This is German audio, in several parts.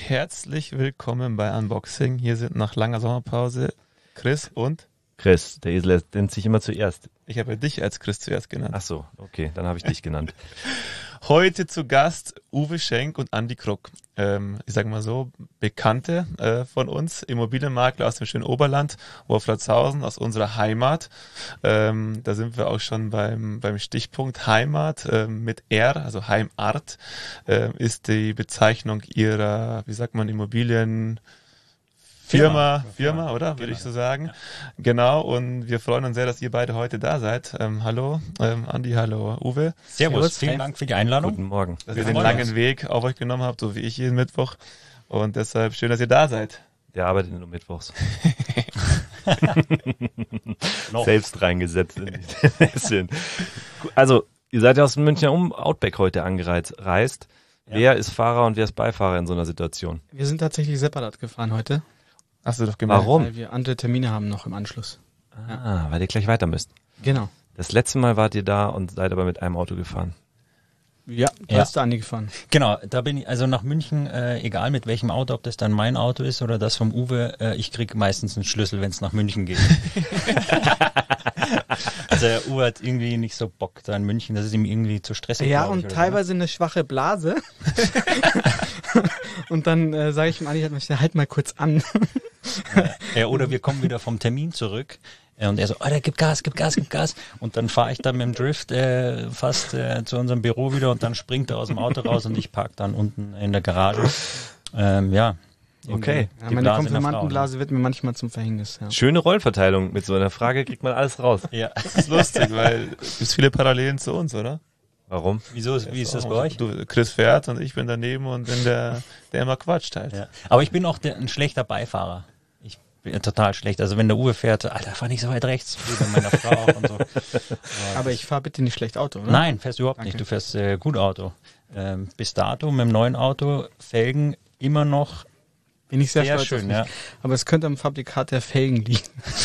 Herzlich willkommen bei Unboxing. Hier sind nach langer Sommerpause Chris und... Chris, der Esel nennt sich immer zuerst. Ich habe dich als Chris zuerst genannt. Ach so, okay, dann habe ich dich genannt. Heute zu Gast Uwe Schenk und Andi Kruk. Ich sage mal so, Bekannte von uns, Immobilienmakler aus dem schönen Oberland, Wolfratshausen, aus unserer Heimat. Da sind wir auch schon beim Stichpunkt Heimat mit R, also Heimart, ist die Bezeichnung ihrer, wie sagt man, Immobilien... Firma, oder? Würde ich so sagen. Ja. Genau, und wir freuen uns sehr, dass ihr beide heute da seid. Hallo, Andi, hallo, Uwe. Servus, vielen Dank für die Einladung. Guten Morgen. Dass ihr den langen Weg auf euch genommen habt, so wie ich jeden Mittwoch. Und deshalb schön, dass ihr da seid. Der arbeitet nur mittwochs. Selbst reingesetzt. Also, ihr seid ja aus dem Münchner Outback heute angereist. Ja. Wer ist Fahrer und wer ist Beifahrer in so einer Situation? Wir sind tatsächlich separat gefahren heute. Hast du doch gemerkt. Warum? Weil wir andere Termine haben noch im Anschluss. Weil ihr gleich weiter müsst. Genau. Das letzte Mal wart ihr da und seid aber mit einem Auto gefahren. Ja, da ist der Andi gefahren. Genau, da bin ich, also nach München, egal mit welchem Auto, ob das dann mein Auto ist oder das vom Uwe, ich krieg meistens einen Schlüssel, wenn es nach München geht. Also der Uwe hat irgendwie nicht so Bock da in München, das ist ihm irgendwie zu stressig. Ja, und teilweise eine schwache Blase. Und dann sage ich ihm Andi, halt mal kurz an. Ja, oder wir kommen wieder vom Termin zurück. Und er so, der gibt Gas. Und dann fahre ich dann mit dem Drift fast zu unserem Büro wieder und dann springt er aus dem Auto raus und ich park dann unten in der Garage. Okay. Ja, meine Konfirmandenblase wird mir manchmal zum Verhängnis. Ja. Schöne Rollverteilung. Mit so einer Frage kriegt man alles raus. Ja. Das ist lustig, weil es gibt viele Parallelen zu uns, oder? Warum? Wie ist das bei euch? Du, Chris fährt und ich bin daneben und bin der immer quatscht halt. Ja. Aber ich bin auch ein schlechter Beifahrer. Total schlecht. Also wenn der Uwe fährt, Alter, fahr nicht so weit rechts, wie bei meiner Frau auch und so. Aber ich fahre bitte nicht schlecht Auto, oder? Nein, fährst du überhaupt nicht. Du fährst gut Auto. Bis dato mit dem neuen Auto, Felgen immer noch bin ich sehr stolz schön, auf mich. Ja. Aber es könnte am Fabrikat der Felgen liegen.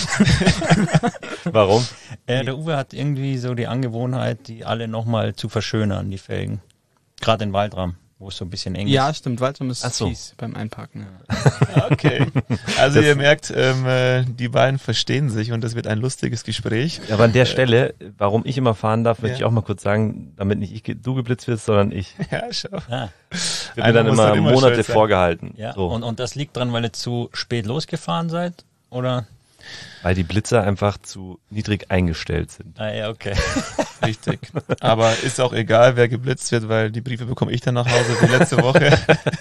Warum? Der Uwe hat irgendwie so die Angewohnheit, die alle nochmal zu verschönern, die Felgen. Gerade in Waldram, wo es so ein bisschen eng ist. Ja, stimmt. Waldram ist fies beim Einparken. Ja. Okay. Also ihr merkt, die beiden verstehen sich und das wird ein lustiges Gespräch. Aber an der Stelle, warum ich immer fahren darf, möchte ich auch mal kurz sagen, damit nicht du geblitzt wirst, sondern ich. Ja, schau. Wird mir dann immer Monate vorgehalten. Ja. So. Und das liegt dran, weil ihr zu spät losgefahren seid? Oder? Weil die Blitzer einfach zu niedrig eingestellt sind. Ah ja, okay. Richtig. Aber ist auch egal, wer geblitzt wird, weil die Briefe bekomme ich dann nach Hause wie letzte Woche.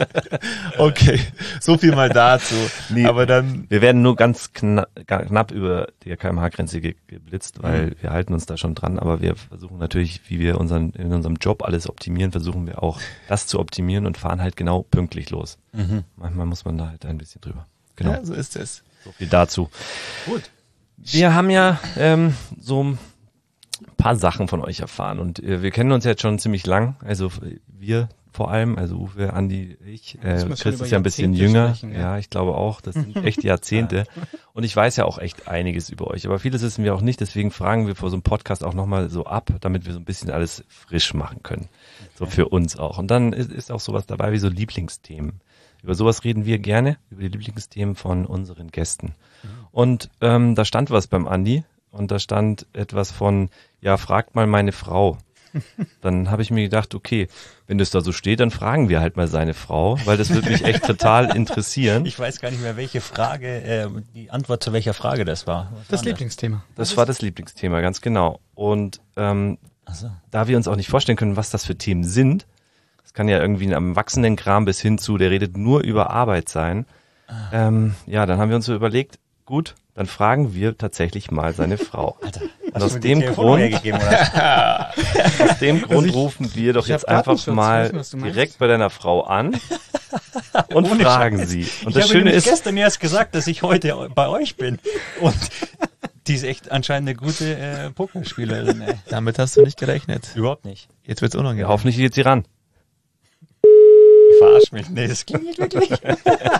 Okay, so viel mal dazu. Nee, aber dann. Wir werden nur ganz knapp über die kmh-Grenze geblitzt, weil wir halten uns da schon dran. Aber wir versuchen natürlich, wie wir in unserem Job alles optimieren, versuchen wir auch das zu optimieren und fahren halt genau pünktlich los. Manchmal muss man da halt ein bisschen drüber. Genau. Ja, so ist es. So viel dazu. Gut. Wir haben ja so ein paar Sachen von euch erfahren und wir kennen uns jetzt schon ziemlich lang. Also wir vor allem, also Uwe, Andi, ich. Chris ist ja ein bisschen jünger. Ja, ich glaube auch. Das sind echt Jahrzehnte. Und ich weiß ja auch echt einiges über euch. Aber vieles wissen wir auch nicht. Deswegen fragen wir vor so einem Podcast auch nochmal so ab, damit wir so ein bisschen alles frisch machen können. So für uns auch. Und dann ist auch sowas dabei wie so Lieblingsthemen. Über sowas reden wir gerne, über die Lieblingsthemen von unseren Gästen. Und da stand was beim Andi und da stand etwas von, ja, fragt mal meine Frau. Dann habe ich mir gedacht, okay, wenn das da so steht, dann fragen wir halt mal seine Frau, weil das würde mich echt total interessieren. Ich weiß gar nicht mehr, welche Frage, die Antwort zu welcher Frage das war. Das Lieblingsthema. Das war das Lieblingsthema, ganz genau. Und da wir uns auch nicht vorstellen können, was das für Themen sind, das kann ja irgendwie ein Erwachsenenkram bis hin zu, der redet nur über Arbeit sein. Ja, dann haben wir uns so überlegt, gut, dann fragen wir tatsächlich mal seine Frau. Alter, und aus dem Grund rufen wir doch jetzt einfach mal direkt bei deiner Frau an und fragen sie. Und das Schöne ist, gestern erst gesagt, dass ich heute bei euch bin. Und die ist echt anscheinend eine gute Pokerspielerin. Ey. Damit hast du nicht gerechnet. Überhaupt nicht. Jetzt wird's unangenehm. hoffentlich geht sie ran. Ich verarsch mich. Nee, das klingt nicht wirklich. Ist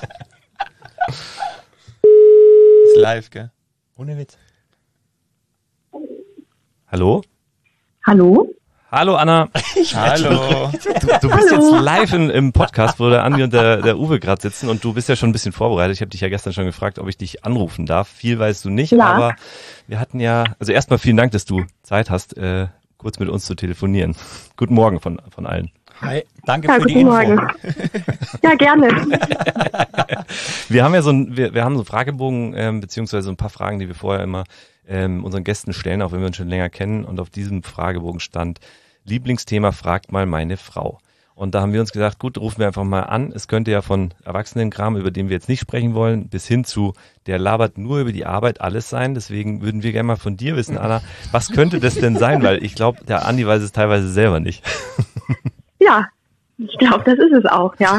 live, gell? Ohne Witz. Hallo? Hallo? Hallo Anna. Hallo. Du bist jetzt live im Podcast, wo der Andi und der Uwe gerade sitzen und du bist ja schon ein bisschen vorbereitet. Ich habe dich ja gestern schon gefragt, ob ich dich anrufen darf. Viel weißt du nicht, aber wir hatten ja, also erstmal vielen Dank, dass du Zeit hast, kurz mit uns zu telefonieren. Guten Morgen von allen. Hi, danke für die Info. Morgen. Ja, gerne. Wir haben ja wir haben so einen Fragebogen, beziehungsweise ein paar Fragen, die wir vorher immer unseren Gästen stellen, auch wenn wir uns schon länger kennen. Und auf diesem Fragebogen stand Lieblingsthema, fragt mal meine Frau. Und da haben wir uns gesagt, gut, rufen wir einfach mal an. Es könnte ja von Erwachsenenkram, über den wir jetzt nicht sprechen wollen, bis hin zu, der labert nur über die Arbeit, alles sein. Deswegen würden wir gerne mal von dir wissen, Anna, was könnte das denn sein? Weil ich glaube, der Andi weiß es teilweise selber nicht. Ja, ich glaube, das ist es auch, ja.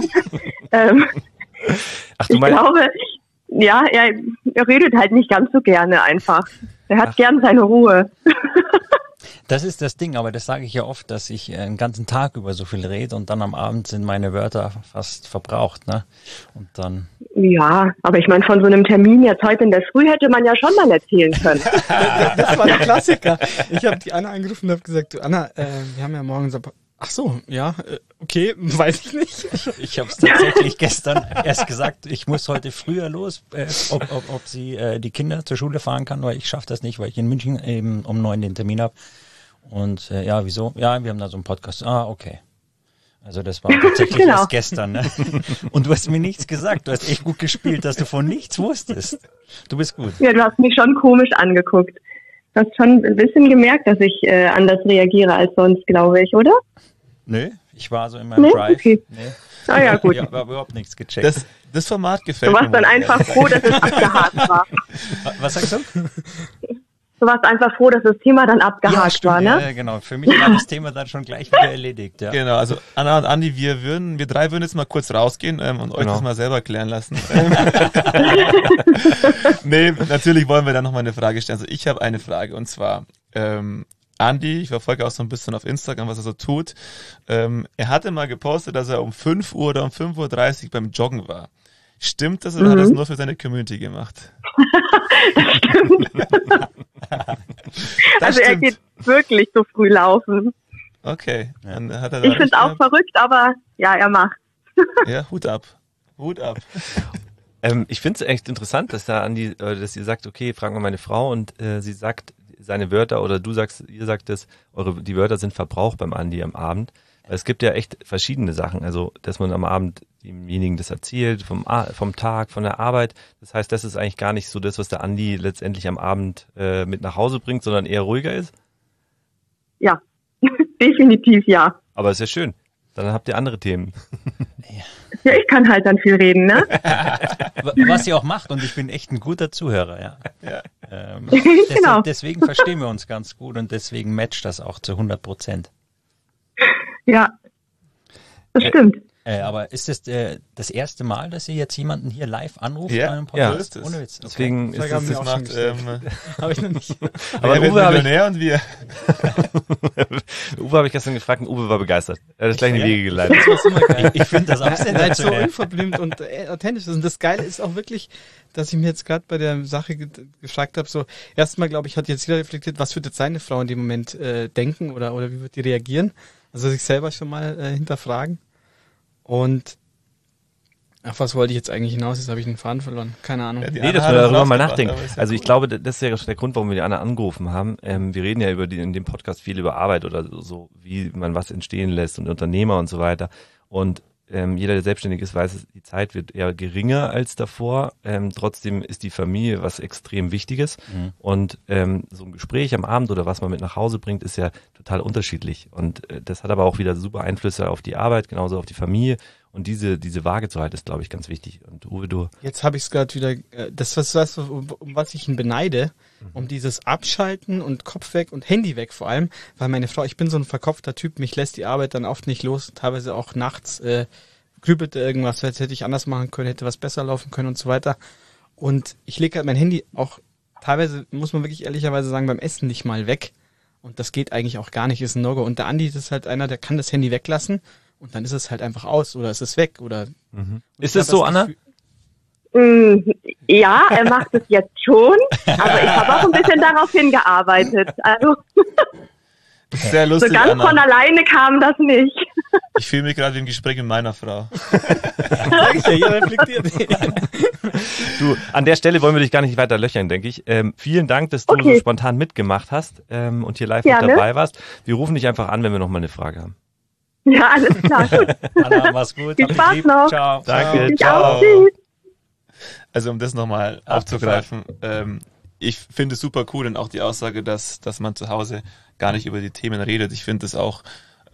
Ach, du ich meinst, glaube, ja, er redet halt nicht ganz so gerne einfach. Er hat gern seine Ruhe. Das ist das Ding, aber das sage ich ja oft, dass ich einen ganzen Tag über so viel rede und dann am Abend sind meine Wörter fast verbraucht, ne? Und dann. Ja, aber ich meine, von so einem Termin jetzt heute in der Früh hätte man ja schon mal erzählen können. Das war der Klassiker. Ich habe die Anna angerufen und habe gesagt, du Anna, wir haben ja morgen so... Ach so, ja, okay, weiß ich nicht. Ich habe es tatsächlich gestern erst gesagt, ich muss heute früher los, ob sie die Kinder zur Schule fahren kann, weil ich schaffe das nicht, weil ich in München eben um 9 den Termin habe. Und ja, wieso? Ja, wir haben da so einen Podcast. Ah, okay. Also das war tatsächlich erst gestern. Ne? Und du hast mir nichts gesagt. Du hast echt gut gespielt, dass du von nichts wusstest. Du bist gut. Ja, du hast mich schon komisch angeguckt. Du hast schon ein bisschen gemerkt, dass ich anders reagiere als sonst, glaube ich, oder? Nö, ich war so in meinem Drive. Okay. Nee. Ah ja, gut. Ich habe überhaupt nichts gecheckt. Das Format gefällt mir. Du warst dann einfach froh, dass es abgehakt war. Was sagst du? Du warst einfach froh, dass das Thema dann abgehakt war, ne? Ja, genau. Für mich war das Thema dann schon gleich wieder erledigt. Ja. Genau, also Anna und Andi, wir drei würden jetzt mal kurz rausgehen und euch das mal selber klären lassen. Nee, natürlich wollen wir dann noch mal eine Frage stellen. Also ich habe eine Frage und zwar, Andi, ich verfolge auch so ein bisschen auf Instagram, was er so tut. Er hatte mal gepostet, dass er um 5 Uhr oder um 5:30 Uhr beim Joggen war. Stimmt das oder hat er das nur für seine Community gemacht? Das stimmt. Also er geht wirklich so früh laufen. Okay. Dann hat er ich finde es auch verrückt, aber ja, er macht. Ja, Hut ab. Hut ab. Ich finde es echt interessant, dass da Andi, dass ihr sagt, okay, fragen wir meine Frau und sie sagt seine Wörter oder ihr sagt es, die Wörter sind verbraucht beim Andi am Abend. Es gibt ja echt verschiedene Sachen, also dass man am Abend demjenigen das erzählt, vom Tag, von der Arbeit. Das heißt, das ist eigentlich gar nicht so das, was der Andi letztendlich am Abend mit nach Hause bringt, sondern eher ruhiger ist? Ja, definitiv ja. Aber ist ja schön. Dann habt ihr andere Themen. Ja, ich kann halt dann viel reden, ne? Was sie auch macht und ich bin echt ein guter Zuhörer, ja. Genau. Deswegen verstehen wir uns ganz gut und deswegen matcht das auch zu 100%. Ja, das stimmt. Aber ist das das erste Mal, dass ihr jetzt jemanden hier live anruft bei einem Podcast? Ja, ohne Witz. Okay. Deswegen ist das das macht. Habe ich noch nicht. Aber Uwe habe wir. Uwe habe ich gestern gefragt und Uwe war begeistert. Er hat das gleich in die Wege geleitet. Das war immer geil. Ich finde das auch so unverblümt und authentisch ist. Und das Geile ist auch wirklich, dass ich mir jetzt gerade bei der Sache gefragt habe, so erstmal glaube ich, hat jetzt jeder reflektiert, was wird jetzt seine Frau in dem Moment denken oder wie wird die reagieren? Also sich selber schon mal hinterfragen. Und auf was wollte ich jetzt eigentlich hinaus? Jetzt habe ich den Faden verloren. Keine Ahnung. Nee, dass wir darüber mal nachdenken. Also ich glaube, das ist ja der Grund, warum wir die Anna angerufen haben. Wir reden ja in dem Podcast viel über Arbeit oder so, wie man was entstehen lässt und Unternehmer und so weiter. Und jeder, der selbstständig ist, weiß, die Zeit wird eher geringer als davor. Trotzdem ist die Familie was extrem Wichtiges. Mhm. Und so ein Gespräch am Abend oder was man mit nach Hause bringt, ist ja total unterschiedlich. Und das hat aber auch wieder super Einflüsse auf die Arbeit, genauso auf die Familie. Und diese Waage zu halten, ist, glaube ich, ganz wichtig. Und Uwe, du... Jetzt habe ich es gerade wieder, das was um was ich ihn beneide, um dieses Abschalten und Kopf weg und Handy weg vor allem, weil meine Frau, ich bin so ein verkopfter Typ, mich lässt die Arbeit dann oft nicht los, teilweise auch nachts grübelte irgendwas, jetzt hätte ich anders machen können, hätte was besser laufen können und so weiter. Und ich lege halt mein Handy auch teilweise, muss man wirklich ehrlicherweise sagen, beim Essen nicht mal weg. Und das geht eigentlich auch gar nicht, ist ein No-Go. Und der Andi ist halt einer, der kann das Handy weglassen und dann ist es halt einfach aus oder es ist weg. Oder Ist es so, Anna? Ja, er macht es jetzt schon, aber ich habe auch ein bisschen darauf hingearbeitet. Also Sehr lustig, so ganz Anna. von alleine kam das nicht. Ich fühle mich gerade im Gespräch mit meiner Frau. Hier reflektiert. Du, an der Stelle wollen wir dich gar nicht weiter löchern, denke ich. Vielen Dank, dass du so spontan mitgemacht hast und hier live mit dabei warst. Wir rufen dich einfach an, wenn wir noch mal eine Frage haben. Ja, alles klar. Gut. Anna, mach's gut. Viel Spaß noch. Ciao. Danke, Ich ciao. auch. Tschüss. Also um das nochmal aufzugreifen, ich finde es super cool und auch die Aussage, dass man zu Hause gar nicht über die Themen redet. Ich finde es auch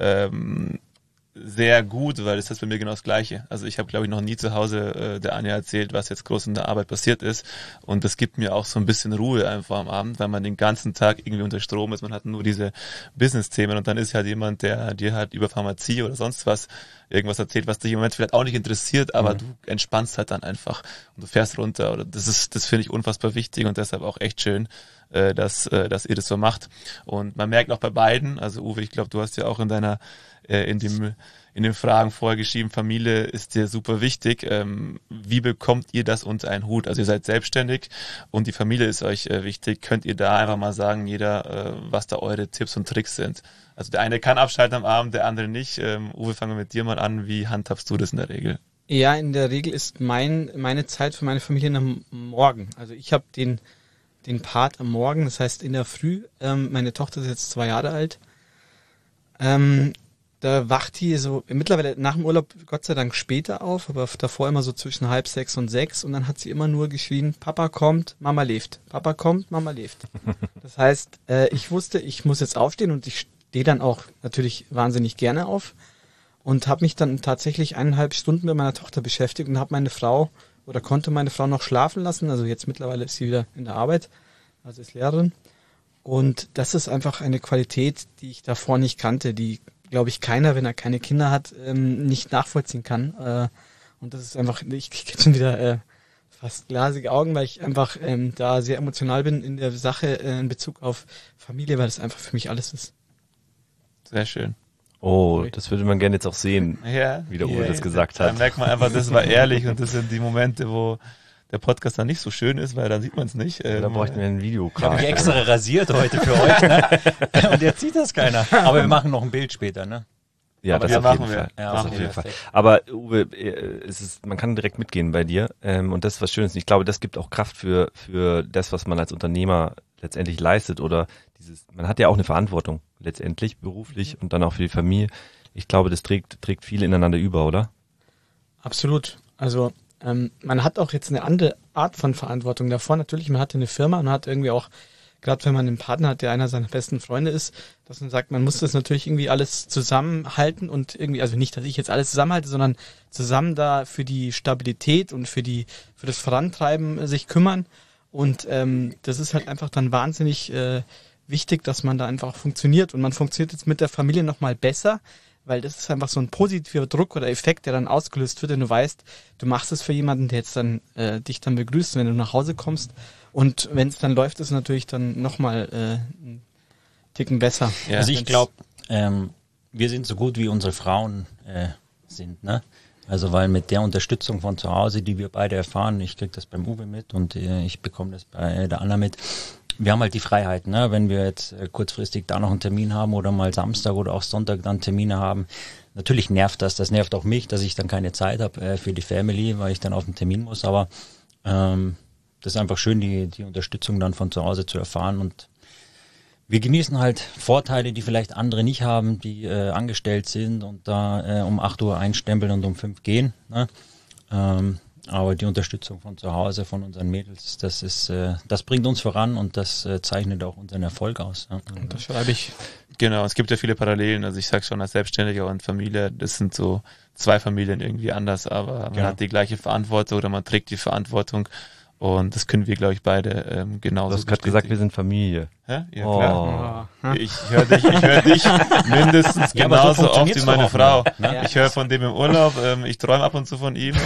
sehr gut, weil das ist bei mir genau das Gleiche. Also ich habe, glaube ich, noch nie zu Hause der Anja erzählt, was jetzt groß in der Arbeit passiert ist. Und das gibt mir auch so ein bisschen Ruhe einfach am Abend, weil man den ganzen Tag irgendwie unter Strom ist. Man hat nur diese Business-Themen und dann ist halt jemand, der dir halt über Pharmazie oder sonst was irgendwas erzählt, was dich im Moment vielleicht auch nicht interessiert, aber du entspannst halt dann einfach und du fährst runter. Oder das finde ich unfassbar wichtig und deshalb auch echt schön, dass ihr das so macht. Und man merkt auch bei beiden, also Uwe, ich glaube, du hast ja auch in deiner in den Fragen vorher geschrieben, Familie ist dir super wichtig. Wie bekommt ihr das unter einen Hut? Also ihr seid selbstständig und die Familie ist euch wichtig. Könnt ihr da einfach mal sagen, jeder, was da eure Tipps und Tricks sind? Also der eine kann abschalten am Abend, der andere nicht. Uwe, fangen wir mit dir mal an. Wie handhabst du das in der Regel? Ja, in der Regel ist meine Zeit für meine Familie am Morgen. Also ich habe den Part am Morgen, das heißt in der Früh. Meine Tochter ist jetzt 2 Jahre alt. Da wacht die so mittlerweile nach dem Urlaub Gott sei Dank später auf, aber davor immer so zwischen 5:30 und 6 und dann hat sie immer nur geschrien, Papa kommt, Mama lebt. Papa kommt, Mama lebt. Das heißt, ich wusste, ich muss jetzt aufstehen und ich stehe dann auch natürlich wahnsinnig gerne auf und habe mich dann tatsächlich 1,5 Stunden mit meiner Tochter beschäftigt und habe konnte meine Frau noch schlafen lassen. Also jetzt mittlerweile ist sie wieder in der Arbeit, also ist Lehrerin. Und das ist einfach eine Qualität, die ich davor nicht kannte, die, glaube ich, keiner, wenn er keine Kinder hat, nicht nachvollziehen kann. Und das ist einfach, ich kriege schon wieder fast glasige Augen, weil ich einfach da sehr emotional bin in der Sache in Bezug auf Familie, weil das einfach für mich alles ist. Sehr schön. Oh, das würde man gerne jetzt auch sehen, wie der Uwe das gesagt hat. Da merkt man einfach, das war ehrlich und das sind die Momente, wo der Podcast dann nicht so schön ist, weil dann sieht man es nicht. Da bräuchten wir ein Video. Ich habe mich extra rasiert heute für euch, ne? Und jetzt sieht das keiner. Aber wir machen noch ein Bild später, ne? Ja, aber das auf jeden Fall. Ja, das auf jeden Fall. Aber Uwe, man kann direkt mitgehen bei dir und das ist was Schönes. Ich glaube, das gibt auch Kraft für das, was man als Unternehmer letztendlich leistet oder man hat ja auch eine Verantwortung letztendlich beruflich und dann auch für die Familie. Ich glaube, das trägt viel ineinander über, oder? Absolut. Also man hat auch jetzt eine andere Art von Verantwortung davor. Natürlich, man hatte eine Firma und hat irgendwie auch, gerade wenn man einen Partner hat, der einer seiner besten Freunde ist, dass man sagt, man muss das natürlich irgendwie alles zusammenhalten und irgendwie, also nicht, dass ich jetzt alles zusammenhalte, sondern zusammen da für die Stabilität und für das Vorantreiben sich kümmern. Und das ist halt einfach dann wahnsinnig wichtig, dass man da einfach funktioniert. Und man funktioniert jetzt mit der Familie nochmal besser, weil das ist einfach so ein positiver Druck oder Effekt, der dann ausgelöst wird, wenn du weißt, du machst es für jemanden, der jetzt dann dich dann begrüßt, wenn du nach Hause kommst. Und wenn es dann läuft, ist es natürlich dann nochmal einen Ticken besser. Ja. Also ich glaube, wir sind so gut, wie unsere Frauen sind, ne? Also weil mit der Unterstützung von zu Hause, die wir beide erfahren, ich kriege das beim Uwe mit und ich bekomme das bei der Anna mit, wir haben halt die Freiheit, ne? Wenn wir jetzt kurzfristig da noch einen Termin haben oder mal Samstag oder auch Sonntag dann Termine haben, natürlich nervt das nervt auch mich, dass ich dann keine Zeit habe für die Family, weil ich dann auf den Termin muss, aber das ist einfach schön, die Unterstützung dann von zu Hause zu erfahren und wir genießen halt Vorteile, die vielleicht andere nicht haben, die angestellt sind und da um 8 Uhr einstempeln und um 5 gehen, ne? Aber die Unterstützung von zu Hause, von unseren Mädels, das bringt uns voran und das zeichnet auch unseren Erfolg aus. Ja. Das schreibe ich. Genau, es gibt ja viele Parallelen. Also ich sage schon, als Selbstständiger und Familie, das sind so 2 Familien irgendwie anders, aber man hat die gleiche Verantwortung oder man trägt die Verantwortung. Und das können wir, glaube ich, beide genauso. Du hast gerade gesagt, wir sind Familie. Ja, klar. Ich höre dich mindestens genauso so oft wie meine Frau. Ne? Ja. Ich höre von dem im Urlaub, ich träume ab und zu von ihm.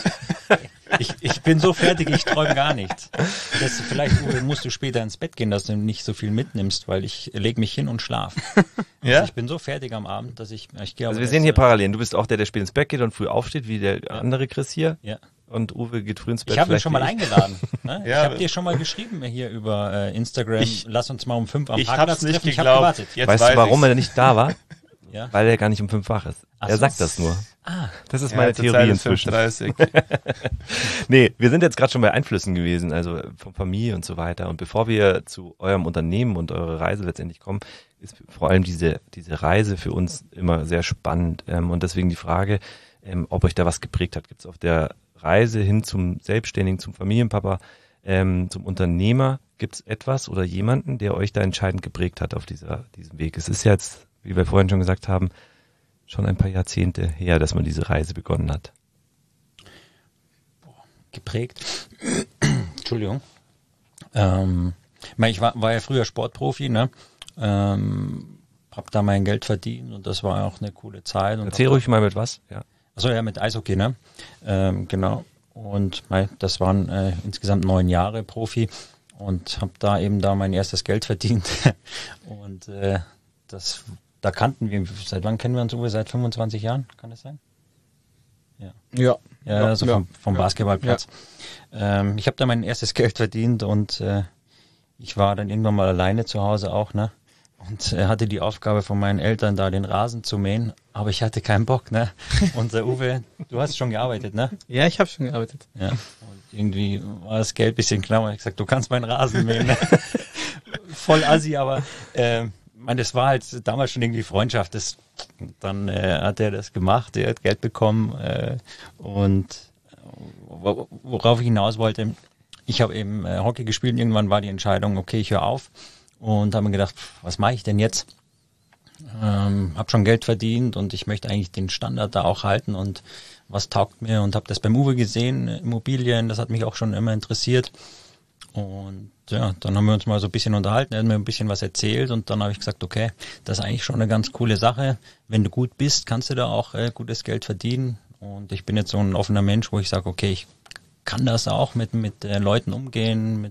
Ich bin so fertig, ich träume gar nichts. Vielleicht musst du später ins Bett gehen, dass du nicht so viel mitnimmst, weil ich lege mich hin und schlafe. Ja? Also ich bin so fertig am Abend, dass ich gehe. Also wir sehen hier Parallelen. Du bist auch der spät ins Bett geht und früh aufsteht, wie der andere Chris hier. Ja. und Uwe geht früh ins Bett. Ich habe ihn schon mal eingeladen. Ne? Ja, ich habe dir schon mal geschrieben hier über Instagram, lass uns mal um 5 am Parkplatz treffen. Ich habe gewartet. Weißt du, warum er nicht da war? Ja. Weil er gar nicht um 5 wach ist. Er sagt das nur. Das ist meine Theorie inzwischen. 5:30. Nee, wir sind jetzt gerade schon bei Einflüssen gewesen, also von Familie und so weiter. Und bevor wir zu eurem Unternehmen und eure Reise letztendlich kommen, ist vor allem diese Reise für uns immer sehr spannend. Und deswegen die Frage, ob euch da was geprägt hat. Gibt es auf der Reise hin zum Selbstständigen, zum Familienpapa, zum Unternehmer, gibt es etwas oder jemanden, der euch da entscheidend geprägt hat auf diesem Weg? Es ist jetzt, wie wir vorhin schon gesagt haben, schon ein paar Jahrzehnte her, dass man diese Reise begonnen hat. Geprägt? Entschuldigung. Ich war ja früher Sportprofi, ne? Hab da mein Geld verdient und das war auch eine coole Zeit. Und erzähl ruhig mal mit was, ja. Achso, ja, mit Eishockey, ne? Genau. Und das waren insgesamt 9 Jahre Profi und habe da mein erstes Geld verdient. Und da kannten wir, seit wann kennen wir uns, Uwe? Seit 25 Jahren, kann das sein? Ja. Ja, also vom Basketballplatz. Ja. Ich habe da mein erstes Geld verdient und ich war dann irgendwann mal alleine zu Hause auch, ne? Und hatte die Aufgabe von meinen Eltern, da den Rasen zu mähen, aber ich hatte keinen Bock, ne? Und der Uwe, du hast schon gearbeitet, ne? Ja, ich habe schon gearbeitet. Ja. Und irgendwie war das Geld ein bisschen knapp und ich gesagt, du kannst meinen Rasen mähen, ne? Voll assi, aber das war halt damals schon irgendwie Freundschaft. Dann hat er das gemacht, er hat Geld bekommen und worauf ich hinaus wollte, ich habe eben Hockey gespielt und irgendwann war die Entscheidung, okay, ich höre auf und habe mir gedacht, was mache ich denn jetzt? Habe schon Geld verdient und ich möchte eigentlich den Standard da auch halten und was taugt mir und habe das beim Uwe gesehen, Immobilien, das hat mich auch schon immer interessiert. Und ja, dann haben wir uns mal so ein bisschen unterhalten, er hat mir ein bisschen was erzählt und dann habe ich gesagt, okay, das ist eigentlich schon eine ganz coole Sache. Wenn du gut bist, kannst du da auch gutes Geld verdienen. Und ich bin jetzt so ein offener Mensch, wo ich sage, okay, ich kann das auch mit Leuten umgehen.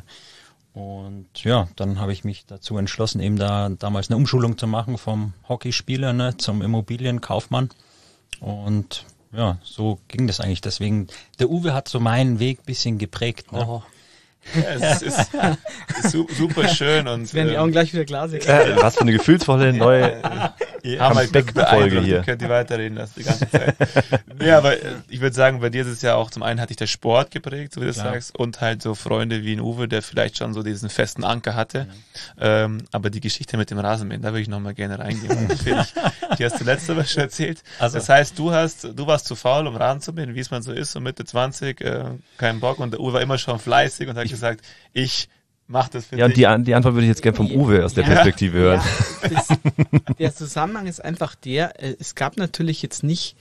Und ja, dann habe ich mich dazu entschlossen, eben da damals eine Umschulung zu machen vom Hockeyspieler, ne, zum Immobilienkaufmann. Und ja, so ging das eigentlich. Deswegen, der Uwe hat so meinen Weg ein bisschen geprägt. Ne? Oh. Ja, es ist super schön und jetzt werden die Augen gleich wieder glasig. Was für eine gefühlsvolle neue Comeback-Folge hier. Könnt ihr weiterreden lassen die ganze Zeit. Ja, aber ich würde sagen, bei dir ist es ja auch, zum einen hat dich der Sport geprägt, so wie du sagst, und halt so Freunde wie ein Uwe, der vielleicht schon so diesen festen Anker hatte. Aber die Geschichte mit dem Rasenmähen, da würde ich nochmal gerne reingehen. Die hast du letzte Woche schon erzählt. Also. Das heißt, du warst zu faul, um Rasen zu mähen, wie es man so ist, so Mitte 20, keinen Bock, und der Uwe war immer schon fleißig und hat gesagt, ich mach das für dich. Ja, und die Antwort würde ich jetzt gerne vom Uwe aus der Perspektive hören. Ja, der Zusammenhang ist einfach es gab natürlich jetzt nicht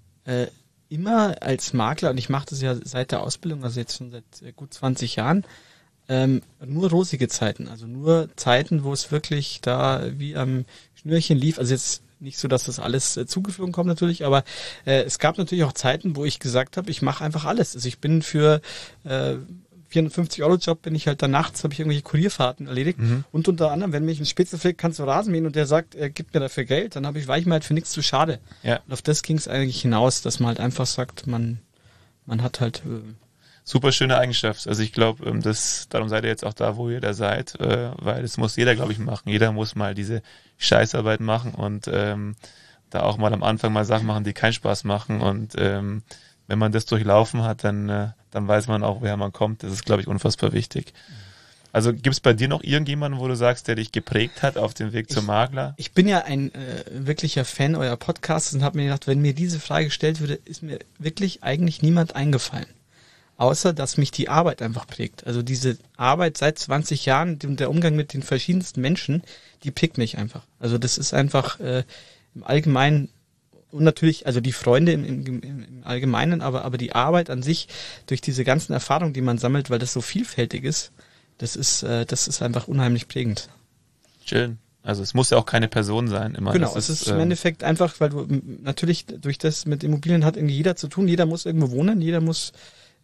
immer als Makler, und ich mache das ja seit der Ausbildung, also jetzt schon seit gut 20 Jahren, nur rosige Zeiten, also nur Zeiten, wo es wirklich da wie am Schnürchen lief, also jetzt nicht so, dass das alles zugeflogen kommt natürlich, aber es gab natürlich auch Zeiten, wo ich gesagt habe, ich mache einfach alles. Also ich bin für 450-Euro-Job bin ich halt da nachts, habe ich irgendwelche Kurierfahrten erledigt. Und unter anderem, wenn mich ein Spitzel fragt, kannst du Rasen mähen und der sagt, er gibt mir dafür Geld, dann war ich mir halt für nichts zu schade. Ja. Und auf das ging es eigentlich hinaus, dass man halt einfach sagt, man hat halt... Super schöne Eigenschaft. Also ich glaube, darum seid ihr jetzt auch da, wo ihr da seid, weil das muss jeder, glaube ich, machen. Jeder muss mal diese Scheißarbeit machen und da auch mal am Anfang mal Sachen machen, die keinen Spaß machen. Und wenn man das durchlaufen hat, dann weiß man auch, woher man kommt. Das ist, glaube ich, unfassbar wichtig. Also gibt es bei dir noch irgendjemanden, wo du sagst, der dich geprägt hat auf dem Weg zum Makler? Ich bin ja ein wirklicher Fan eurer Podcasts und habe mir gedacht, wenn mir diese Frage gestellt würde, ist mir wirklich eigentlich niemand eingefallen. Außer, dass mich die Arbeit einfach prägt. Also diese Arbeit seit 20 Jahren und der Umgang mit den verschiedensten Menschen, die prägt mich einfach. Also das ist einfach im Allgemeinen und natürlich, also die Freunde im Allgemeinen, aber die Arbeit an sich durch diese ganzen Erfahrungen, die man sammelt, weil das so vielfältig ist, das ist einfach unheimlich prägend. Schön. Also es muss ja auch keine Person sein. Immer. Genau, es ist im Endeffekt einfach, weil du natürlich durch das mit Immobilien hat irgendwie jeder zu tun, jeder muss irgendwo wohnen, jeder muss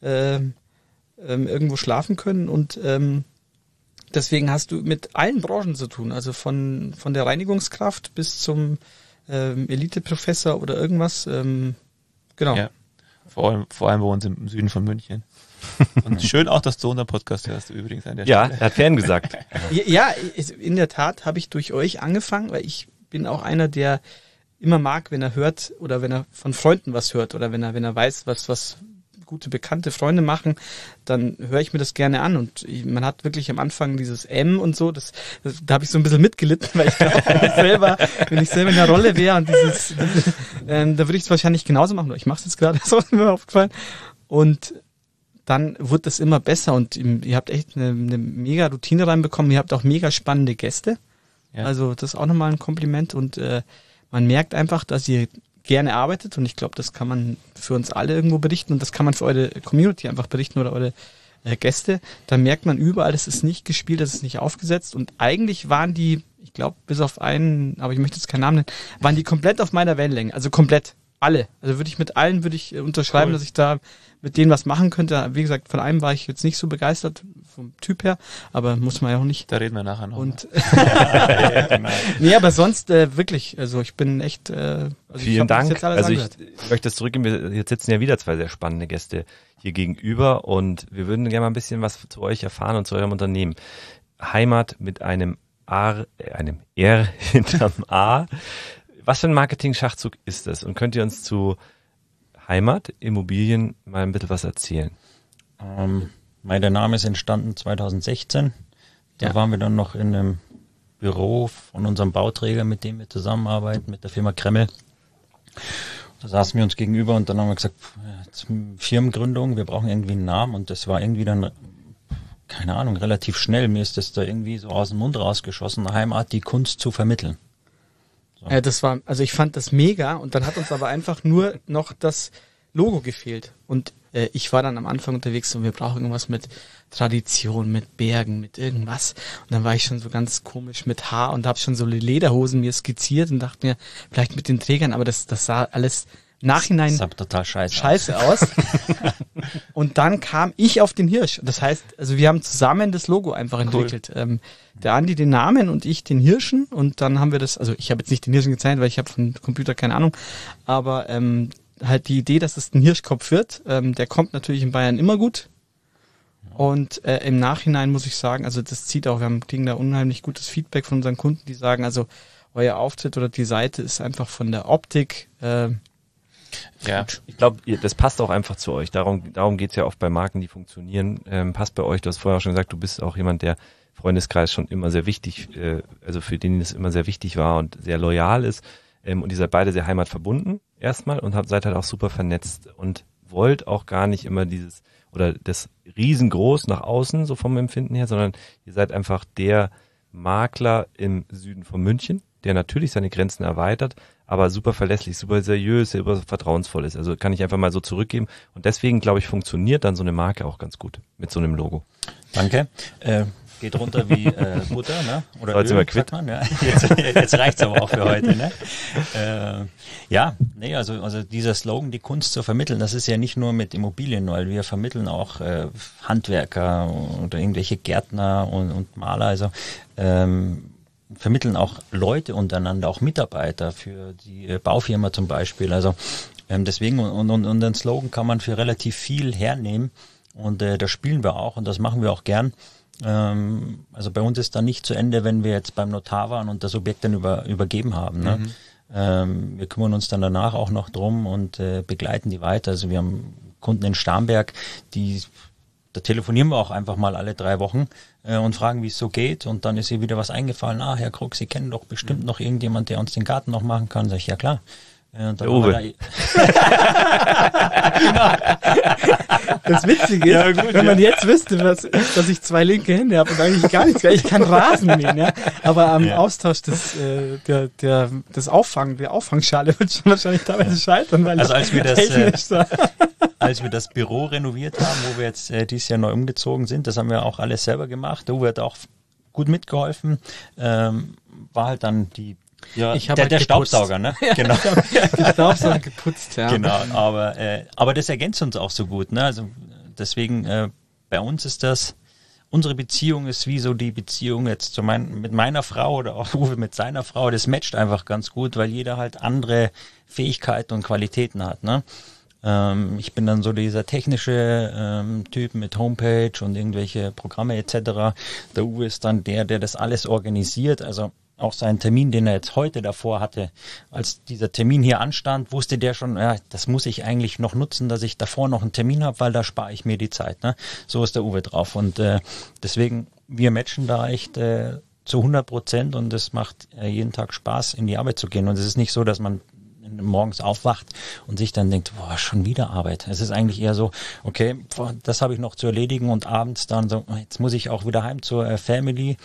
irgendwo schlafen können und deswegen hast du mit allen Branchen zu tun, also von der Reinigungskraft bis zum Elite-Professor oder irgendwas, genau. Ja. Vor allem bei uns im Süden von München. Und schön auch, dass du unseren Podcast hörst, übrigens an der Ja, Stelle. er hat Fan gesagt. Ja, in der Tat habe ich durch euch angefangen, weil ich bin auch einer, der immer mag, wenn er hört oder wenn er von Freunden was hört oder wenn er weiß, was gute bekannte Freunde machen, dann höre ich mir das gerne an und man hat wirklich am Anfang dieses M und so, da habe ich so ein bisschen mitgelitten, weil ich glaube, wenn ich selber in der Rolle wäre und da würde ich es wahrscheinlich genauso machen, ich mache es jetzt gerade, so ist mir aufgefallen und dann wird das immer besser und ihr habt echt eine mega Routine reinbekommen, ihr habt auch mega spannende Gäste, also das ist auch nochmal ein Kompliment und man merkt einfach, dass ihr gerne arbeitet und ich glaube, das kann man für uns alle irgendwo berichten und das kann man für eure Community einfach berichten oder eure Gäste. Da merkt man überall, das ist nicht gespielt, das ist nicht aufgesetzt und eigentlich waren die, ich glaube, bis auf einen, aber ich möchte jetzt keinen Namen nennen, waren die komplett auf meiner Wellenlänge, also komplett. Alle. Also mit allen würde ich unterschreiben, dass ich da mit denen was machen könnte. Wie gesagt, von einem war ich jetzt nicht so begeistert vom Typ her, aber muss man ja auch nicht. Da reden wir nachher noch. Und nee, aber sonst wirklich, also ich bin echt vielen Dank. Also ich möchte das zurückgeben. Jetzt sitzen ja wieder 2 sehr spannende Gäste hier gegenüber und wir würden gerne mal ein bisschen was zu euch erfahren und zu eurem Unternehmen. Heimat mit einem R hinterm A. Was für ein Marketing-Schachzug ist das? Und könnt ihr uns zu Heimat, Immobilien mal ein bisschen was erzählen? Der Name ist entstanden 2016. Da waren wir dann noch in einem Büro von unserem Bauträger, mit dem wir zusammenarbeiten, mit der Firma Kremmel. Da saßen wir uns gegenüber und dann haben wir gesagt, Firmengründung, wir brauchen irgendwie einen Namen und das war irgendwie dann, keine Ahnung, relativ schnell. Mir ist das da irgendwie so aus dem Mund rausgeschossen, Heimat, die Kunst zu vermitteln. So. Also ich fand das mega und dann hat uns aber einfach nur noch das Logo gefehlt und ich war dann am Anfang unterwegs und wir brauchen irgendwas mit Tradition, mit Bergen, mit irgendwas und dann war ich schon so ganz komisch mit Haar und habe schon so Lederhosen mir skizziert und dachte mir, vielleicht mit den Trägern, aber das sah alles im Nachhinein das sah total scheiße aus. Und dann kam ich auf den Hirsch. Das heißt, also wir haben zusammen das Logo einfach entwickelt. Der Andi den Namen und ich den Hirschen und dann haben wir das, also ich habe jetzt nicht den Hirschen gezeichnet, weil ich habe von Computer keine Ahnung, aber halt die Idee, dass es ein Hirschkopf wird, der kommt natürlich in Bayern immer gut. Und im Nachhinein muss ich sagen, also das zieht auch, wir kriegen da unheimlich gutes Feedback von unseren Kunden, die sagen, also euer Auftritt oder die Seite ist einfach von der Optik ja, ich glaube, das passt auch einfach zu euch. Darum geht's ja oft bei Marken, die funktionieren. Passt bei euch, du hast vorher auch schon gesagt, du bist auch jemand, der Freundeskreis schon immer sehr wichtig, also für den es immer sehr wichtig war und sehr loyal ist. Und ihr seid beide sehr heimatverbunden erstmal und seid halt auch super vernetzt und wollt auch gar nicht immer dieses oder das riesengroß nach außen, so vom Empfinden her, sondern ihr seid einfach der Makler im Süden von München, der natürlich seine Grenzen erweitert, aber super verlässlich, super seriös, super vertrauensvoll ist. Also kann ich einfach mal so zurückgeben. Und deswegen, glaube ich, funktioniert dann so eine Marke auch ganz gut mit so einem Logo. Danke. Geht runter wie Butter, ne? Oder so, jetzt sind wir quitt. Ja. Jetzt reicht's aber auch für heute, ne? Also dieser Slogan, die Kunst zu vermitteln, das ist ja nicht nur mit Immobilien, weil wir vermitteln auch Handwerker oder irgendwelche Gärtner und Maler, also vermitteln auch Leute untereinander, auch Mitarbeiter für die Baufirma zum Beispiel. Also deswegen und den Slogan kann man für relativ viel hernehmen und das spielen wir auch und das machen wir auch gern. Also bei uns ist dann nicht zu Ende, wenn wir jetzt beim Notar waren und das Objekt dann übergeben haben. Ne? Wir kümmern uns dann danach auch noch drum und begleiten die weiter. Also wir haben Kunden in Starnberg, da telefonieren wir auch einfach mal alle 3 Wochen und fragen, wie es so geht. Und dann ist ihr wieder was eingefallen. Herr Krug, Sie kennen doch bestimmt noch irgendjemand, der uns den Garten noch machen kann. Sag ich, ja klar. Und dann Uwe. Das Witzige ist, wenn man jetzt wüsste, dass ich 2 linke Hände habe und eigentlich gar nichts, ich kann Rasen mähen, ja. Aber am Austausch der Auffangschale wird schon wahrscheinlich teilweise scheitern, weil also als wir das Büro renoviert haben, wo wir jetzt dieses Jahr neu umgezogen sind, das haben wir auch alles selber gemacht. Der Uwe hat auch gut mitgeholfen, war halt dann der Staubsauger, ne? Ja, genau. Der Staubsauger geputzt, ja. Genau, aber das ergänzt uns auch so gut, ne? Also deswegen, bei uns ist das, unsere Beziehung ist wie so die Beziehung jetzt mit meiner Frau oder auch Uwe mit seiner Frau, das matcht einfach ganz gut, weil jeder halt andere Fähigkeiten und Qualitäten hat, ne? Ich bin dann so dieser technische Typ mit Homepage und irgendwelche Programme etc. Der Uwe ist dann der das alles organisiert, also auch seinen Termin, den er jetzt heute davor hatte, als dieser Termin hier anstand, wusste der schon, ja, das muss ich eigentlich noch nutzen, dass ich davor noch einen Termin habe, weil da spare ich mir die Zeit. Ne? So ist der Uwe drauf und deswegen, wir matchen da echt zu 100% und es macht jeden Tag Spaß, in die Arbeit zu gehen. Und es ist nicht so, dass man morgens aufwacht und sich dann denkt, boah, schon wieder Arbeit. Es ist eigentlich eher so, okay, das habe ich noch zu erledigen und abends dann so, jetzt muss ich auch wieder heim zur Family.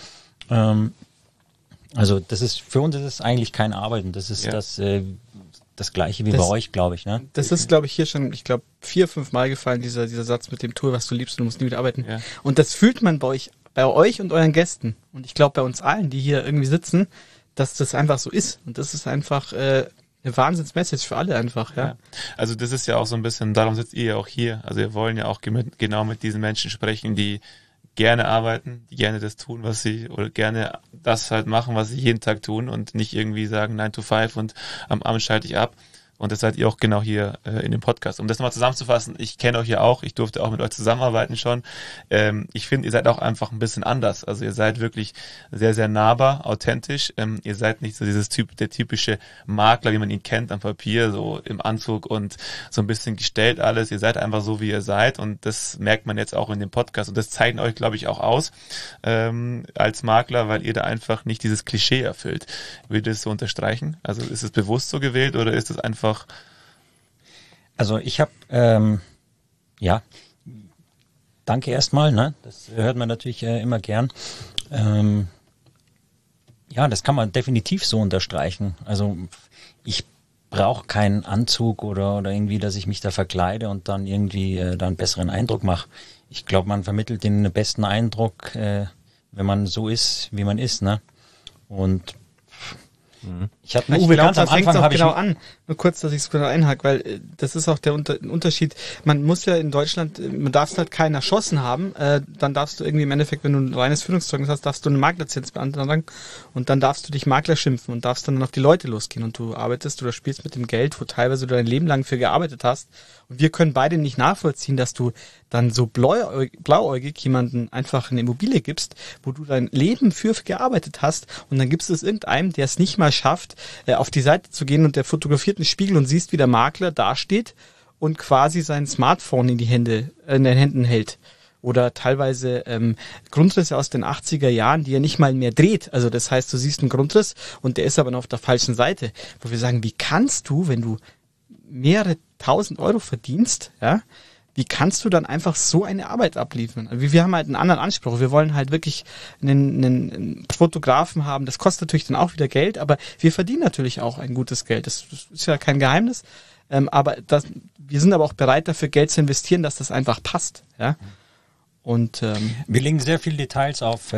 Also das ist, für uns ist es eigentlich kein Arbeiten. Das ist das Gleiche wie bei euch, glaube ich. Ne? Das ist, glaube ich, hier schon, 4-5 Mal gefallen, dieser Satz mit dem Tue, was du liebst, du musst nie wieder arbeiten. Ja. Und das fühlt man bei euch und euren Gästen. Und ich glaube bei uns allen, die hier irgendwie sitzen, dass das einfach so ist. Und das ist einfach eine Wahnsinnsmessage für alle einfach. Ja. Also das ist ja auch so ein bisschen, darum sitzt ihr ja auch hier. Also wir wollen ja auch genau mit diesen Menschen sprechen, die gerne arbeiten, die gerne das tun, was sie, oder gerne das halt machen, was sie jeden Tag tun und nicht irgendwie sagen 9 to 5 und am Abend schalte ich ab. Und das seid ihr auch genau hier in dem Podcast. Um das nochmal zusammenzufassen, ich kenne euch ja auch, ich durfte auch mit euch zusammenarbeiten schon. Ich finde, ihr seid auch einfach ein bisschen anders. Also ihr seid wirklich sehr, sehr nahbar, authentisch. Ihr seid nicht so der typische Makler, wie man ihn kennt am Papier, so im Anzug und so ein bisschen gestellt alles. Ihr seid einfach so, wie ihr seid und das merkt man jetzt auch in dem Podcast. Und das zeichnet euch, glaube ich, auch aus als Makler, weil ihr da einfach nicht dieses Klischee erfüllt. Würdet ihr das so unterstreichen? Also ist es bewusst so gewählt oder ist es einfach... Also ich habe, danke erstmal, ne? Das hört man natürlich immer gern. Das kann man definitiv so unterstreichen. Also ich brauche keinen Anzug oder irgendwie, dass ich mich da verkleide und dann irgendwie da einen besseren Eindruck mache. Ich glaube, man vermittelt den besten Eindruck, wenn man so ist, wie man ist, ne? Und ich habe Uwe, ganz am Anfang auch genau an. Nur kurz, dass ich es genau einhake, weil das ist auch der Unterschied. Man muss ja in Deutschland, man darf halt keinen erschossen haben, dann darfst du irgendwie im Endeffekt, wenn du ein reines Führungszeugnis hast, darfst du eine Maklerlizenz beantragen und dann darfst du dich Makler schimpfen und darfst dann auf die Leute losgehen und du arbeitest oder spielst mit dem Geld, wo teilweise du dein Leben lang für gearbeitet hast. Und wir können beide nicht nachvollziehen, dass du dann so blauäugig jemanden einfach eine Immobilie gibst, wo du dein Leben für gearbeitet hast und dann gibst du es irgendeinem, der es nicht mal schafft, auf die Seite zu gehen und der fotografiert einen Spiegel und siehst, wie der Makler dasteht und quasi sein Smartphone in den Händen hält. Oder teilweise Grundrisse aus den 80er Jahren, die er nicht mal mehr dreht. Also das heißt, du siehst einen Grundriss und der ist aber noch auf der falschen Seite. Wo wir sagen, wie kannst du, wenn du mehrere 1000 Euro verdienst, ja, wie kannst du dann einfach so eine Arbeit abliefern? Also wir haben halt einen anderen Anspruch. Wir wollen halt wirklich einen Fotografen haben. Das kostet natürlich dann auch wieder Geld, aber wir verdienen natürlich auch ein gutes Geld. Das ist ja kein Geheimnis. Aber wir sind aber auch bereit, dafür Geld zu investieren, dass das einfach passt. Ja? Und wir legen sehr viel Details auf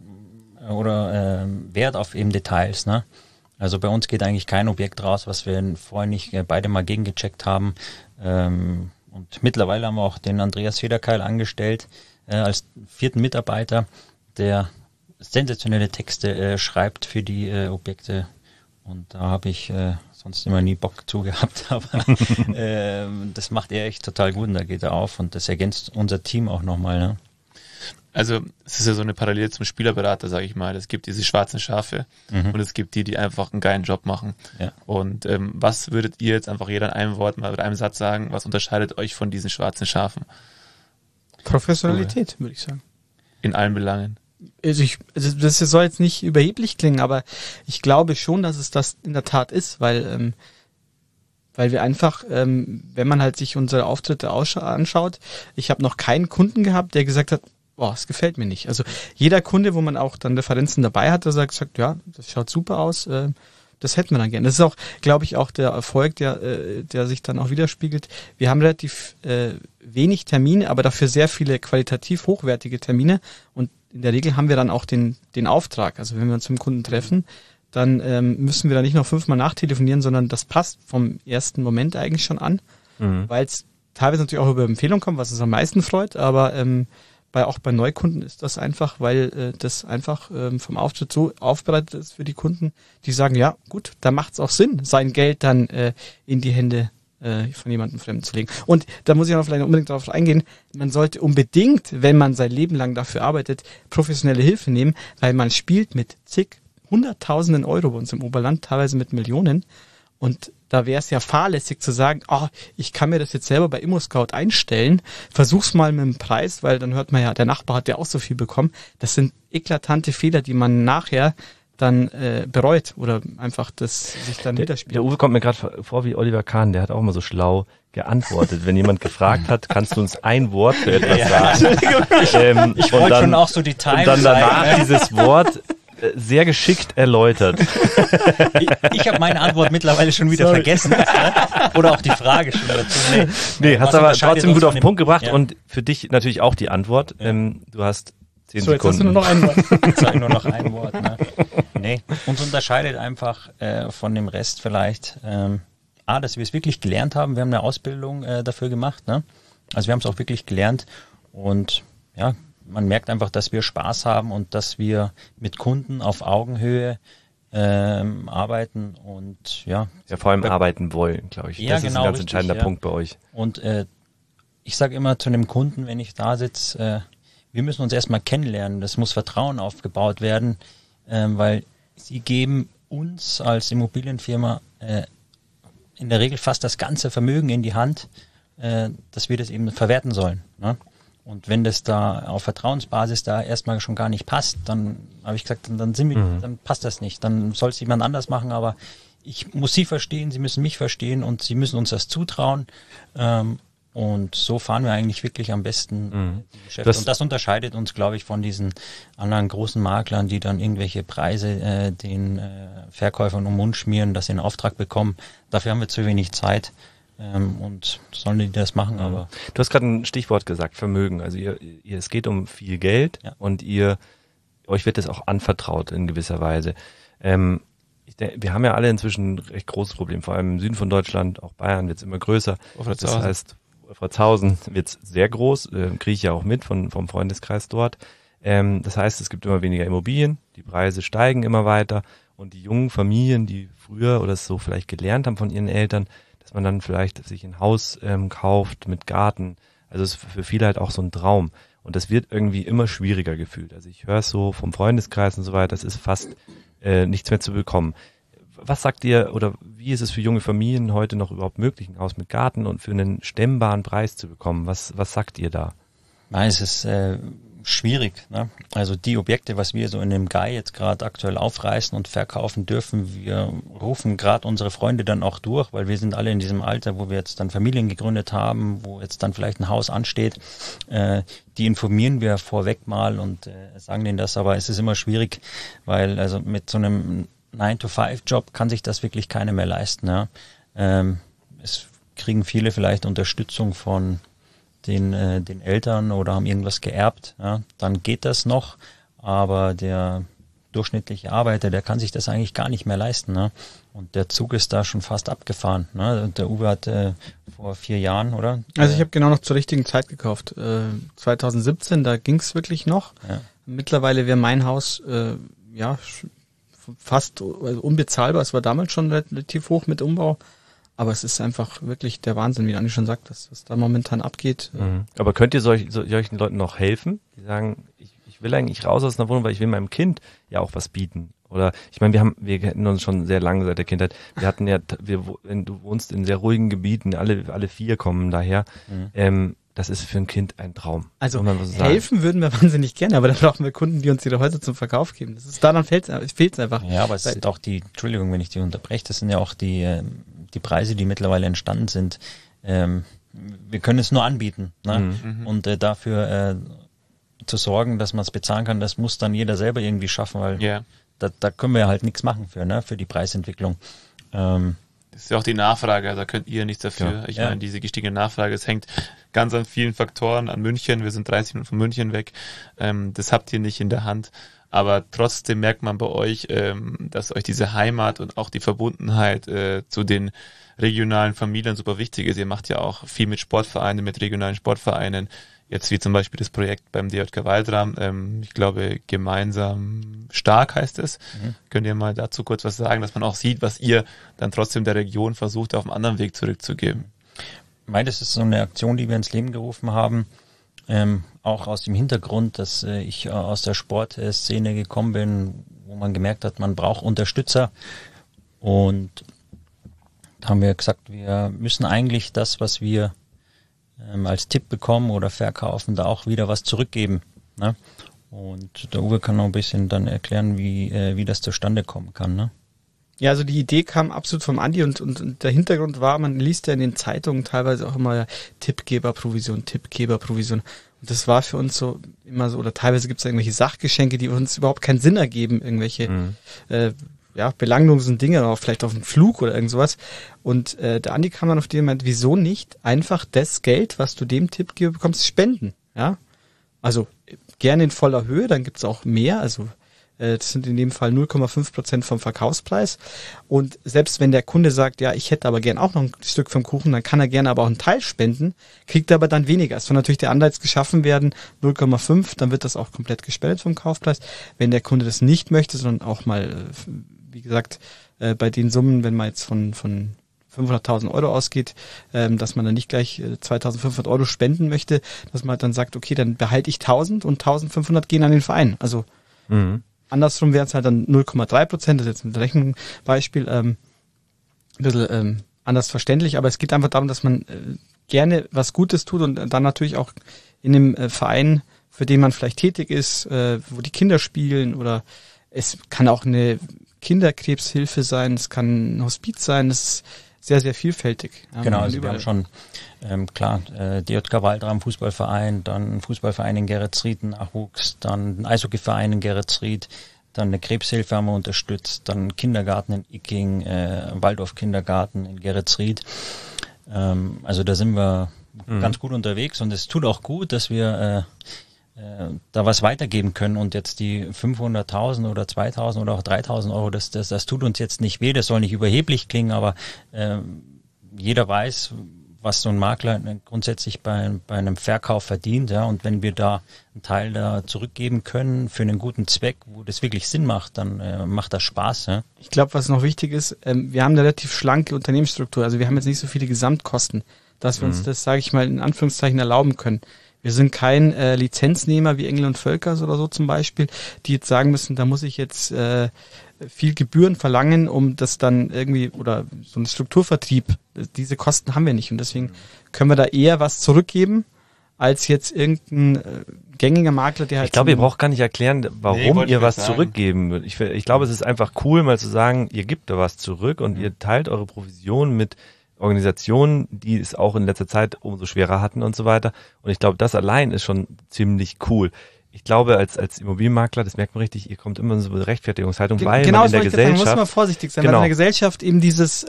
Wert auf eben Details. Ne? Also bei uns geht eigentlich kein Objekt raus, was wir vorher nicht beide mal gegengecheckt haben. Und mittlerweile haben wir auch den Andreas Federkeil angestellt als 4. Mitarbeiter, der sensationelle Texte schreibt für die Objekte. Und da habe ich sonst immer nie Bock zu gehabt. Aber das macht er echt total gut und da geht er auf. Und das ergänzt unser Team auch nochmal. Ne? Also es ist ja so eine Parallele zum Spielerberater, sage ich mal. Es gibt diese schwarzen Schafe und es gibt die einfach einen geilen Job machen. Ja. Und was würdet ihr jetzt einfach jeder in einem Wort mal mit einem Satz sagen, was unterscheidet euch von diesen schwarzen Schafen? Professionalität, würde ich sagen. In allen Belangen. Also das soll jetzt nicht überheblich klingen, aber ich glaube schon, dass es das in der Tat ist, weil wir einfach, wenn man halt sich unsere Auftritte anschaut, ich habe noch keinen Kunden gehabt, der gesagt hat, boah, es gefällt mir nicht. Also jeder Kunde, wo man auch dann Referenzen dabei hat, der sagt, ja, das schaut super aus, das hätten wir dann gerne. Das ist auch, glaube ich, auch der Erfolg, der sich dann auch widerspiegelt. Wir haben relativ wenig Termine, aber dafür sehr viele qualitativ hochwertige Termine und in der Regel haben wir dann auch den Auftrag. Also wenn wir uns mit dem Kunden treffen, dann müssen wir da nicht noch 5-mal nachtelefonieren, sondern das passt vom ersten Moment eigentlich schon an, weil es teilweise natürlich auch über Empfehlung kommt, was uns am meisten freut, aber auch bei Neukunden ist das einfach, weil das einfach vom Auftritt so aufbereitet ist für die Kunden, die sagen, ja gut, da macht es auch Sinn, sein Geld dann in die Hände von jemandem Fremden zu legen. Und da muss ich auch vielleicht unbedingt darauf eingehen, man sollte unbedingt, wenn man sein Leben lang dafür arbeitet, professionelle Hilfe nehmen, weil man spielt mit hunderttausenden Euro bei uns im Oberland, teilweise mit Millionen. Und da wäre es ja fahrlässig zu sagen, ich kann mir das jetzt selber bei ImmoScout einstellen, versuch's mal mit dem Preis, weil dann hört man ja, der Nachbar hat ja auch so viel bekommen. Das sind eklatante Fehler, die man nachher dann bereut oder einfach das sich dann widerspiegelt. Der Uwe kommt mir gerade vor wie Oliver Kahn, der hat auch immer so schlau geantwortet. Wenn jemand gefragt hat, kannst du uns ein Wort für etwas sagen? Ich wollte schon auch so die Time und dann danach dieses Wort sehr geschickt erläutert. Ich habe meine Antwort mittlerweile schon wieder vergessen. Oder auch die Frage schon dazu. Nee, hast aber trotzdem gut auf den Punkt gebracht und für dich natürlich auch die Antwort. Ja. Du hast 10 Sekunden. Jetzt hast du nur noch ein Wort. Jetzt sage ich nur noch ein Wort. Ne? Nee, uns unterscheidet einfach von dem Rest vielleicht, dass wir es wirklich gelernt haben. Wir haben eine Ausbildung dafür gemacht. Ne? Also wir haben es auch wirklich gelernt und ja, man merkt einfach, dass wir Spaß haben und dass wir mit Kunden auf Augenhöhe arbeiten und ja. Ja, vor allem arbeiten wollen, glaube ich. Ja, das ist genau, ein ganz richtig, entscheidender Punkt bei euch. Und ich sage immer zu einem Kunden, wenn ich da sitze, wir müssen uns erstmal kennenlernen. Das muss Vertrauen aufgebaut werden, weil sie geben uns als Immobilienfirma in der Regel fast das ganze Vermögen in die Hand, dass wir das eben verwerten sollen. Ne? Und wenn das da auf Vertrauensbasis da erstmal schon gar nicht passt, dann habe ich gesagt, dann passt das nicht. Dann soll es jemand anders machen, aber ich muss sie verstehen, sie müssen mich verstehen und sie müssen uns das zutrauen. Und so fahren wir eigentlich wirklich am besten die Geschäfte. Und das unterscheidet uns, glaube ich, von diesen anderen großen Maklern, die dann irgendwelche Preise den Verkäufern um den Mund schmieren, dass sie einen Auftrag bekommen. Dafür haben wir zu wenig Zeit. Und sollen die das machen, aber... Du hast gerade ein Stichwort gesagt, Vermögen. Also es geht um viel Geld und euch wird das auch anvertraut in gewisser Weise. Wir haben ja alle inzwischen ein recht großes Problem, vor allem im Süden von Deutschland, auch Bayern wird es immer größer. Das heißt, Wolfratshausen wird es sehr groß, kriege ich ja auch mit vom Freundeskreis dort. Das heißt, es gibt immer weniger Immobilien, die Preise steigen immer weiter und die jungen Familien, die früher oder so vielleicht gelernt haben von ihren Eltern, dass man dann vielleicht sich ein Haus kauft mit Garten. Also es ist für viele halt auch so ein Traum. Und das wird irgendwie immer schwieriger gefühlt. Also ich höre es so vom Freundeskreis und so weiter, das ist fast nichts mehr zu bekommen. Was sagt ihr oder wie ist es für junge Familien heute noch überhaupt möglich, ein Haus mit Garten und für einen stemmbaren Preis zu bekommen? Was sagt ihr da? Nein, es ist schwierig. Ne? Also die Objekte, was wir so in dem Guy jetzt gerade aktuell aufreißen und verkaufen dürfen, wir rufen gerade unsere Freunde dann auch durch, weil wir sind alle in diesem Alter, wo wir jetzt dann Familien gegründet haben, wo jetzt dann vielleicht ein Haus ansteht. Die informieren wir vorweg mal und sagen denen das, aber es ist immer schwierig, weil also mit so einem 9-to-5-Job kann sich das wirklich keiner mehr leisten. Ja? Es kriegen viele vielleicht Unterstützung von den Eltern oder haben irgendwas geerbt, ja, dann geht das noch, aber der durchschnittliche Arbeiter, der kann sich das eigentlich gar nicht mehr leisten. Ne? Und der Zug ist da schon fast abgefahren. Ne? Und der Uwe hat vor 4 Jahren, oder? Also ich habe genau noch zur richtigen Zeit gekauft. 2017, da ging es wirklich noch. Ja. Mittlerweile wäre mein Haus fast unbezahlbar. Es war damals schon relativ hoch mit Umbau. Aber es ist einfach wirklich der Wahnsinn, wie Andi schon sagt, was da momentan abgeht. Aber könnt ihr solchen Leuten noch helfen, die sagen, ich will eigentlich raus aus einer Wohnung, weil ich will meinem Kind ja auch was bieten? Oder ich meine, wir kennen uns schon sehr lange seit der Kindheit. Wir hatten ja, du wohnst in sehr ruhigen Gebieten, alle 4 kommen daher. Das ist für ein Kind ein Traum. Also helfen würden wir wahnsinnig gerne, aber da brauchen wir Kunden, die uns ihre Häuser zum Verkauf geben. Daran fehlt es einfach. Ja, aber es sind auch Entschuldigung, wenn ich die unterbreche, das sind ja auch die Preise, die mittlerweile entstanden sind. Wir können es nur anbieten. Ne? Und dafür zu sorgen, dass man es bezahlen kann, das muss dann jeder selber irgendwie schaffen, weil da können wir halt nichts machen für die Preisentwicklung. Das ist ja auch die Nachfrage, da könnt ihr nichts dafür. Ja. Ich meine, diese gestiegene Nachfrage, es hängt ganz an vielen Faktoren, an München, wir sind 30 Minuten von München weg, das habt ihr nicht in der Hand, aber trotzdem merkt man bei euch, dass euch diese Heimat und auch die Verbundenheit zu den regionalen Familien super wichtig ist. Ihr macht ja auch viel mit Sportvereinen, mit regionalen Sportvereinen, Jetzt wie zum Beispiel das Projekt beim DJK Waldram, ich glaube gemeinsam stark heißt es. Könnt ihr mal dazu kurz was sagen, dass man auch sieht, was ihr dann trotzdem der Region versucht, auf einem anderen Weg zurückzugeben? Ich meine, das ist so eine Aktion, die wir ins Leben gerufen haben, auch aus dem Hintergrund, dass ich aus der Sportszene gekommen bin, wo man gemerkt hat, man braucht Unterstützer. Und da haben wir gesagt, wir müssen eigentlich das, was wir als Tipp bekommen oder verkaufen, da auch wieder was zurückgeben. Ne? Und der Uwe kann noch ein bisschen dann erklären, wie das zustande kommen kann. Ne? Ja, also die Idee kam absolut vom Andi und der Hintergrund war, man liest ja in den Zeitungen teilweise auch immer Tippgeberprovision. Und das war für uns so immer so, oder teilweise gibt es irgendwelche Sachgeschenke, die uns überhaupt keinen Sinn ergeben, irgendwelche belanglosen Dinge, oder vielleicht auf einen Flug oder irgend sowas. Und der Andi kam dann auf den Moment, wieso nicht einfach das Geld, was du dem Tippgeber bekommst, spenden? Ja, also gerne in voller Höhe, dann gibt's auch mehr, also das sind in dem Fall 0,5% vom Verkaufspreis. Und selbst wenn der Kunde sagt, ja, ich hätte aber gern auch noch ein Stück vom Kuchen, dann kann er gerne aber auch einen Teil spenden, kriegt er aber dann weniger. Es soll natürlich der Anreiz geschaffen werden, 0,5, dann wird das auch komplett gespendet vom Kaufpreis. Wenn der Kunde das nicht möchte, sondern auch mal, wie gesagt, bei den Summen, wenn man jetzt von 500.000 Euro ausgeht, dass man dann nicht gleich 2.500 Euro spenden möchte, dass man dann sagt, okay, dann behalte ich 1.000 und 1.500 gehen an den Verein. Also andersrum wäre es halt dann 0,3%, das ist jetzt ein Rechenbeispiel, ein bisschen anders verständlich, aber es geht einfach darum, dass man gerne was Gutes tut und dann natürlich auch in dem Verein, für den man vielleicht tätig ist, wo die Kinder spielen, oder es kann auch eine Kinderkrebshilfe sein, es kann ein Hospiz sein, das ist sehr, sehr vielfältig. Genau, also wir haben schon, klar, DJK Waldram Fußballverein, dann ein Fußballverein in Geretsried, Nachwuchs, dann ein Eishockeyverein in Geretsried, dann eine Krebshilfe haben wir unterstützt, dann Kindergarten in Icking, Waldorf Kindergarten in Geretsried. Also da sind wir ganz gut unterwegs und es tut auch gut, dass wir da was weitergeben können, und jetzt die 500.000 oder 2.000 oder auch 3.000 Euro, das tut uns jetzt nicht weh, das soll nicht überheblich klingen, aber jeder weiß, was so ein Makler grundsätzlich bei einem Verkauf verdient, ja, und wenn wir da einen Teil da zurückgeben können für einen guten Zweck, wo das wirklich Sinn macht, dann macht das Spaß. Ja. Ich glaube, was noch wichtig ist, wir haben eine relativ schlanke Unternehmensstruktur, also wir haben jetzt nicht so viele Gesamtkosten, dass wir uns das, sage ich mal, in Anführungszeichen erlauben können. Wir sind kein Lizenznehmer wie Engel und Völkers oder so zum Beispiel, die jetzt sagen müssen, da muss ich jetzt viel Gebühren verlangen, um das dann irgendwie, oder so ein Strukturvertrieb, diese Kosten haben wir nicht, und deswegen können wir da eher was zurückgeben, als jetzt irgendein gängiger Makler, der halt... Ich glaube, ihr braucht gar nicht erklären, warum ihr was zurückgeben würdet. Ich glaube, es ist einfach cool, mal zu sagen, ihr gebt da was zurück und ihr teilt eure Provision mit Organisationen, die es auch in letzter Zeit umso schwerer hatten und so weiter. Und ich glaube, das allein ist schon ziemlich cool. Ich glaube, als Immobilienmakler, das merkt man richtig, ihr kommt immer in so eine Rechtfertigungshaltung, weil genau, man in der Gesellschaft... Genau, muss man vorsichtig sein, genau. Weil in der Gesellschaft eben dieses...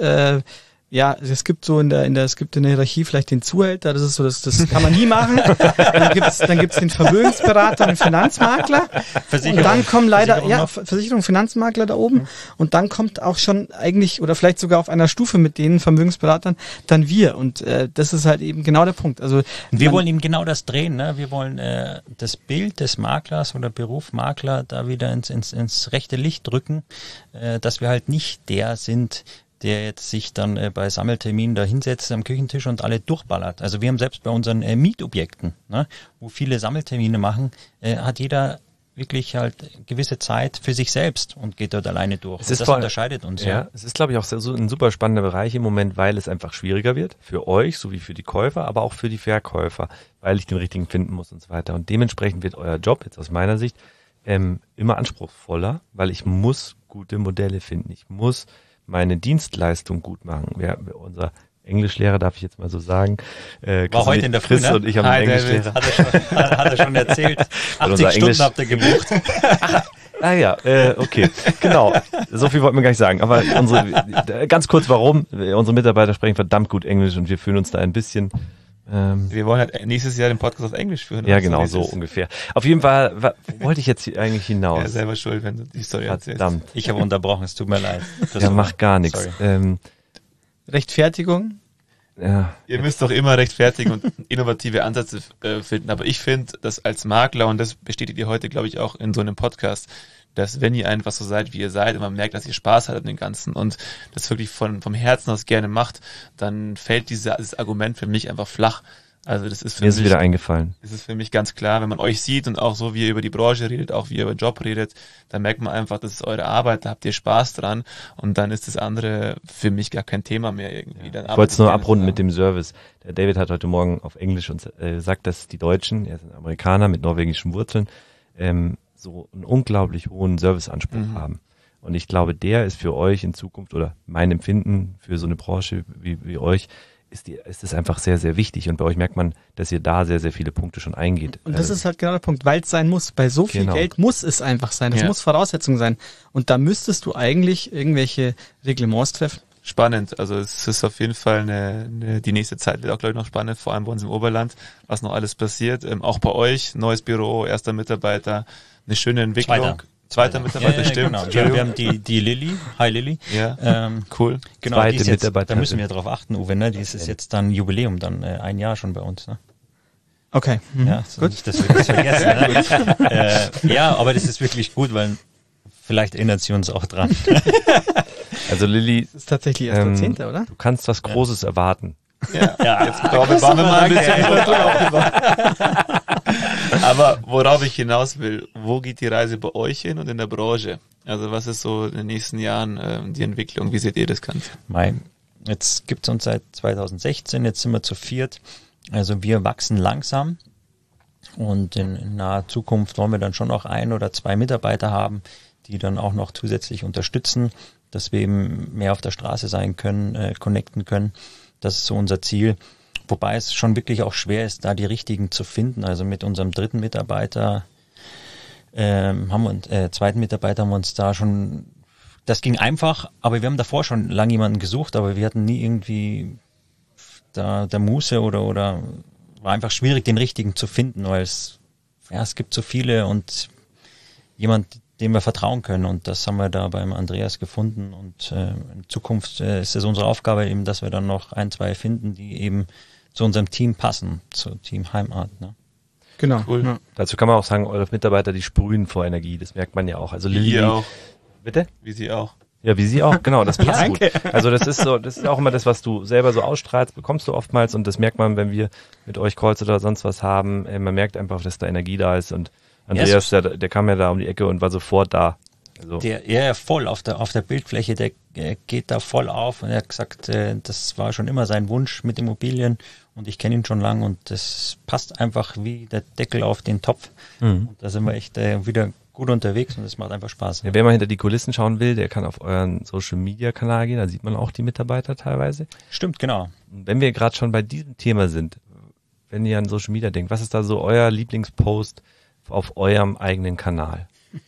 ja, es gibt so es gibt in der Hierarchie vielleicht den Zuhälter, das ist so, das kann man nie machen. Dann gibt's den Vermögensberater, den Finanzmakler. Und dann kommen leider, Versicherung, Finanzmakler da oben. Und dann kommt auch schon eigentlich, oder vielleicht sogar auf einer Stufe mit den Vermögensberatern, dann wir. Und das ist halt eben genau der Punkt. Also wir wollen eben genau das drehen, ne? Wir wollen das Bild des Maklers oder Beruf Makler da wieder ins rechte Licht drücken, dass wir halt nicht der sind, der jetzt sich dann bei Sammelterminen da hinsetzt am Küchentisch und alle durchballert. Also wir haben selbst bei unseren Mietobjekten, ne, wo viele Sammeltermine machen, hat jeder wirklich halt gewisse Zeit für sich selbst und geht dort alleine durch. Das unterscheidet uns. Ja, es ist, glaube ich, auch so ein super spannender Bereich im Moment, weil es einfach schwieriger wird für euch, sowie für die Käufer, aber auch für die Verkäufer, weil ich den richtigen finden muss und so weiter. Und dementsprechend wird euer Job jetzt aus meiner Sicht immer anspruchsvoller, weil ich muss gute Modelle finden. Ich muss meine Dienstleistung gut machen. Unser Englischlehrer, darf ich jetzt mal so sagen, war heute in der Früh, Chris und ich haben einen Englischlehrer. Hat er schon erzählt. 80 Stunden habt ihr gebucht. Okay, genau. So viel wollten wir gar nicht sagen. Aber ganz kurz warum. Unsere Mitarbeiter sprechen verdammt gut Englisch und wir fühlen uns da ein bisschen... wir wollen halt nächstes Jahr den Podcast auf Englisch führen. Ja, genau, so ungefähr. Auf jeden Fall, wo wollte ich jetzt eigentlich hinaus? Ja, selber schuld, wenn du die Story erzählst. Verdammt. Ich habe unterbrochen, es tut mir leid. Ja, macht gar nichts. Rechtfertigung? Ihr müsst doch immer rechtfertigen und innovative Ansätze finden. Aber ich finde, dass als Makler, und das bestätigt ihr heute, glaube ich, auch in so einem Podcast, dass wenn ihr einfach so seid, wie ihr seid, und man merkt, dass ihr Spaß habt an dem Ganzen und das wirklich vom Herzen aus gerne macht, dann fällt dieses Argument für mich einfach flach. Also das ist für mir ist wieder eingefallen. Das ist für mich ganz klar, wenn man euch sieht und auch so, wie ihr über die Branche redet, auch wie ihr über den Job redet, dann merkt man einfach, das ist eure Arbeit, da habt ihr Spaß dran und dann ist das andere für mich gar kein Thema mehr irgendwie. Ich wollte es nur abrunden mit dem Service. Der David hat heute Morgen auf Englisch und sagt, dass die Deutschen, er ist ein Amerikaner mit norwegischen Wurzeln, so einen unglaublich hohen Serviceanspruch haben. Und ich glaube, der ist für euch in Zukunft oder mein Empfinden für so eine Branche wie euch, ist es einfach sehr, sehr wichtig. Und bei euch merkt man, dass ihr da sehr, sehr viele Punkte schon eingeht. Und das ist halt genau der Punkt, weil es sein muss. Bei so viel Geld muss es einfach sein. Das muss Voraussetzung sein. Und da müsstest du eigentlich irgendwelche Reglements treffen. Spannend. Also es ist auf jeden Fall die nächste Zeit wird auch, glaube ich, noch spannend, vor allem bei uns im Oberland, was noch alles passiert. Auch bei euch, neues Büro, erster Mitarbeiter, eine schöne Entwicklung. Zweiter Mitarbeiter, stimmt. Genau. Wir haben die Lilly. Hi Lilly. Ja, cool. Genau, die ist jetzt, da müssen wir drauf achten, Uwe, ne? Die ist jetzt dann Jubiläum, dann ein Jahr schon bei uns. Ne? Okay. Ja, so gut. Nicht, dass wir das vergessen. Ne? Ja, aber das ist wirklich gut, weil vielleicht erinnert sie uns auch dran. Also Lilly, das ist tatsächlich erst der 10., oder? Du kannst was Großes erwarten. Ja, jetzt bauen wir mal ein bisschen Aber worauf ich hinaus will, wo geht die Reise bei euch hin und in der Branche? Also was ist so in den nächsten Jahren die Entwicklung? Wie seht ihr das Ganze? Jetzt gibt's uns seit 2016, jetzt sind wir zu 4. Also wir wachsen langsam und in naher Zukunft wollen wir dann schon noch 1 oder 2 Mitarbeiter haben, die dann auch noch zusätzlich unterstützen, dass wir eben mehr auf der Straße sein können, connecten können. Das ist so unser Ziel. Wobei es schon wirklich auch schwer ist, da die richtigen zu finden. Also mit unserem 3. Mitarbeiter, 2. Mitarbeiter haben wir uns da schon, das ging einfach, aber wir haben davor schon lange jemanden gesucht, aber wir hatten nie irgendwie da der Muße oder war einfach schwierig, den richtigen zu finden, weil es gibt so viele und jemand, dem wir vertrauen können, und das haben wir da beim Andreas gefunden, und in Zukunft ist es unsere Aufgabe eben, dass wir dann noch 1, 2 finden, die eben zu unserem Team passen, zu Team Heimat. Ne? Genau. Cool. Ja. Dazu kann man auch sagen, eure Mitarbeiter, die sprühen vor Energie, das merkt man ja auch. Also Lilly auch. Bitte? Wie sie auch. Ja, wie sie auch, genau, das passt gut. Also das ist auch immer das, was du selber so ausstrahlst, bekommst du oftmals, und das merkt man, wenn wir mit euch Calls oder sonst was haben, man merkt einfach, dass da Energie da ist, und Andreas, der kam ja da um die Ecke und war sofort da. Also. Der voll auf der Bildfläche, der geht da voll auf, und er hat gesagt, das war schon immer sein Wunsch mit Immobilien, und ich kenne ihn schon lang, und das passt einfach wie der Deckel auf den Topf. Und da sind wir echt wieder gut unterwegs, und es macht einfach Spaß. Ja, wer mal hinter die Kulissen schauen will, der kann auf euren Social-Media-Kanal gehen, da sieht man auch die Mitarbeiter teilweise. Stimmt, genau. Und wenn wir gerade schon bei diesem Thema sind, wenn ihr an Social Media denkt, was ist da so euer Lieblingspost auf eurem eigenen Kanal?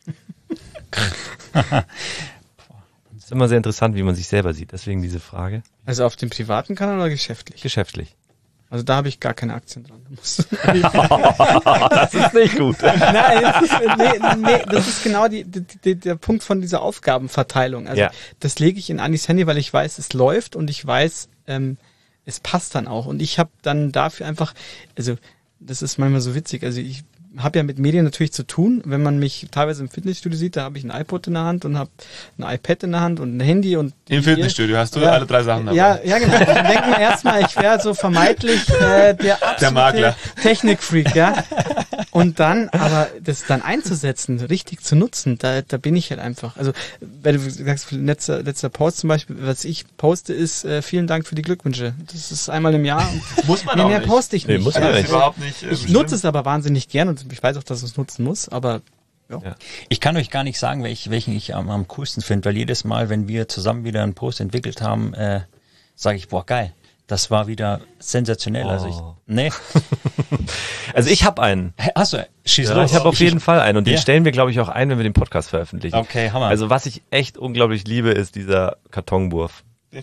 Das ist immer sehr interessant, wie man sich selber sieht, deswegen diese Frage. Also auf dem privaten Kanal oder geschäftlich? Geschäftlich. Also da habe ich gar keine Aktien dran. Das ist nicht gut. Nein, das ist genau der Punkt von dieser Aufgabenverteilung. Also das lege ich in Andis Handy, weil ich weiß, es läuft, und ich weiß, es passt dann auch. Und ich habe dann dafür einfach, also das ist manchmal so witzig, also ich habe ja mit Medien natürlich zu tun. Wenn man mich teilweise im Fitnessstudio sieht, da habe ich ein iPod in der Hand und habe ein iPad in der Hand und ein Handy. Und im Fitnessstudio hast du alle 3 Sachen dabei. Ja, genau. Dann denken wir erstmal, ich wäre so vermeidlich der Makler. Technikfreak, ja. Und dann, aber das dann einzusetzen, richtig zu nutzen, da bin ich halt einfach. Also, wenn du sagst, letzter Post zum Beispiel, was ich poste, ist vielen Dank für die Glückwünsche. Das ist einmal im Jahr. Muss man auch mehr nicht. poste ich nicht. Nee, muss man nicht. Überhaupt nicht. Ich nutze es aber wahnsinnig gern, und ich weiß auch, dass es nutzen muss, aber ja. Ich kann euch gar nicht sagen, welchen ich am coolsten finde, weil jedes Mal, wenn wir zusammen wieder einen Post entwickelt haben, sage ich, boah, geil. Das war wieder sensationell. Oh. Also ich habe einen. Hast du? Schieß Ja, los. ich habe auf jeden Fall einen, und den stellen wir, glaube ich, auch ein, wenn wir den Podcast veröffentlichen. Okay, Hammer. Also was ich echt unglaublich liebe, ist dieser Kartonwurf. Für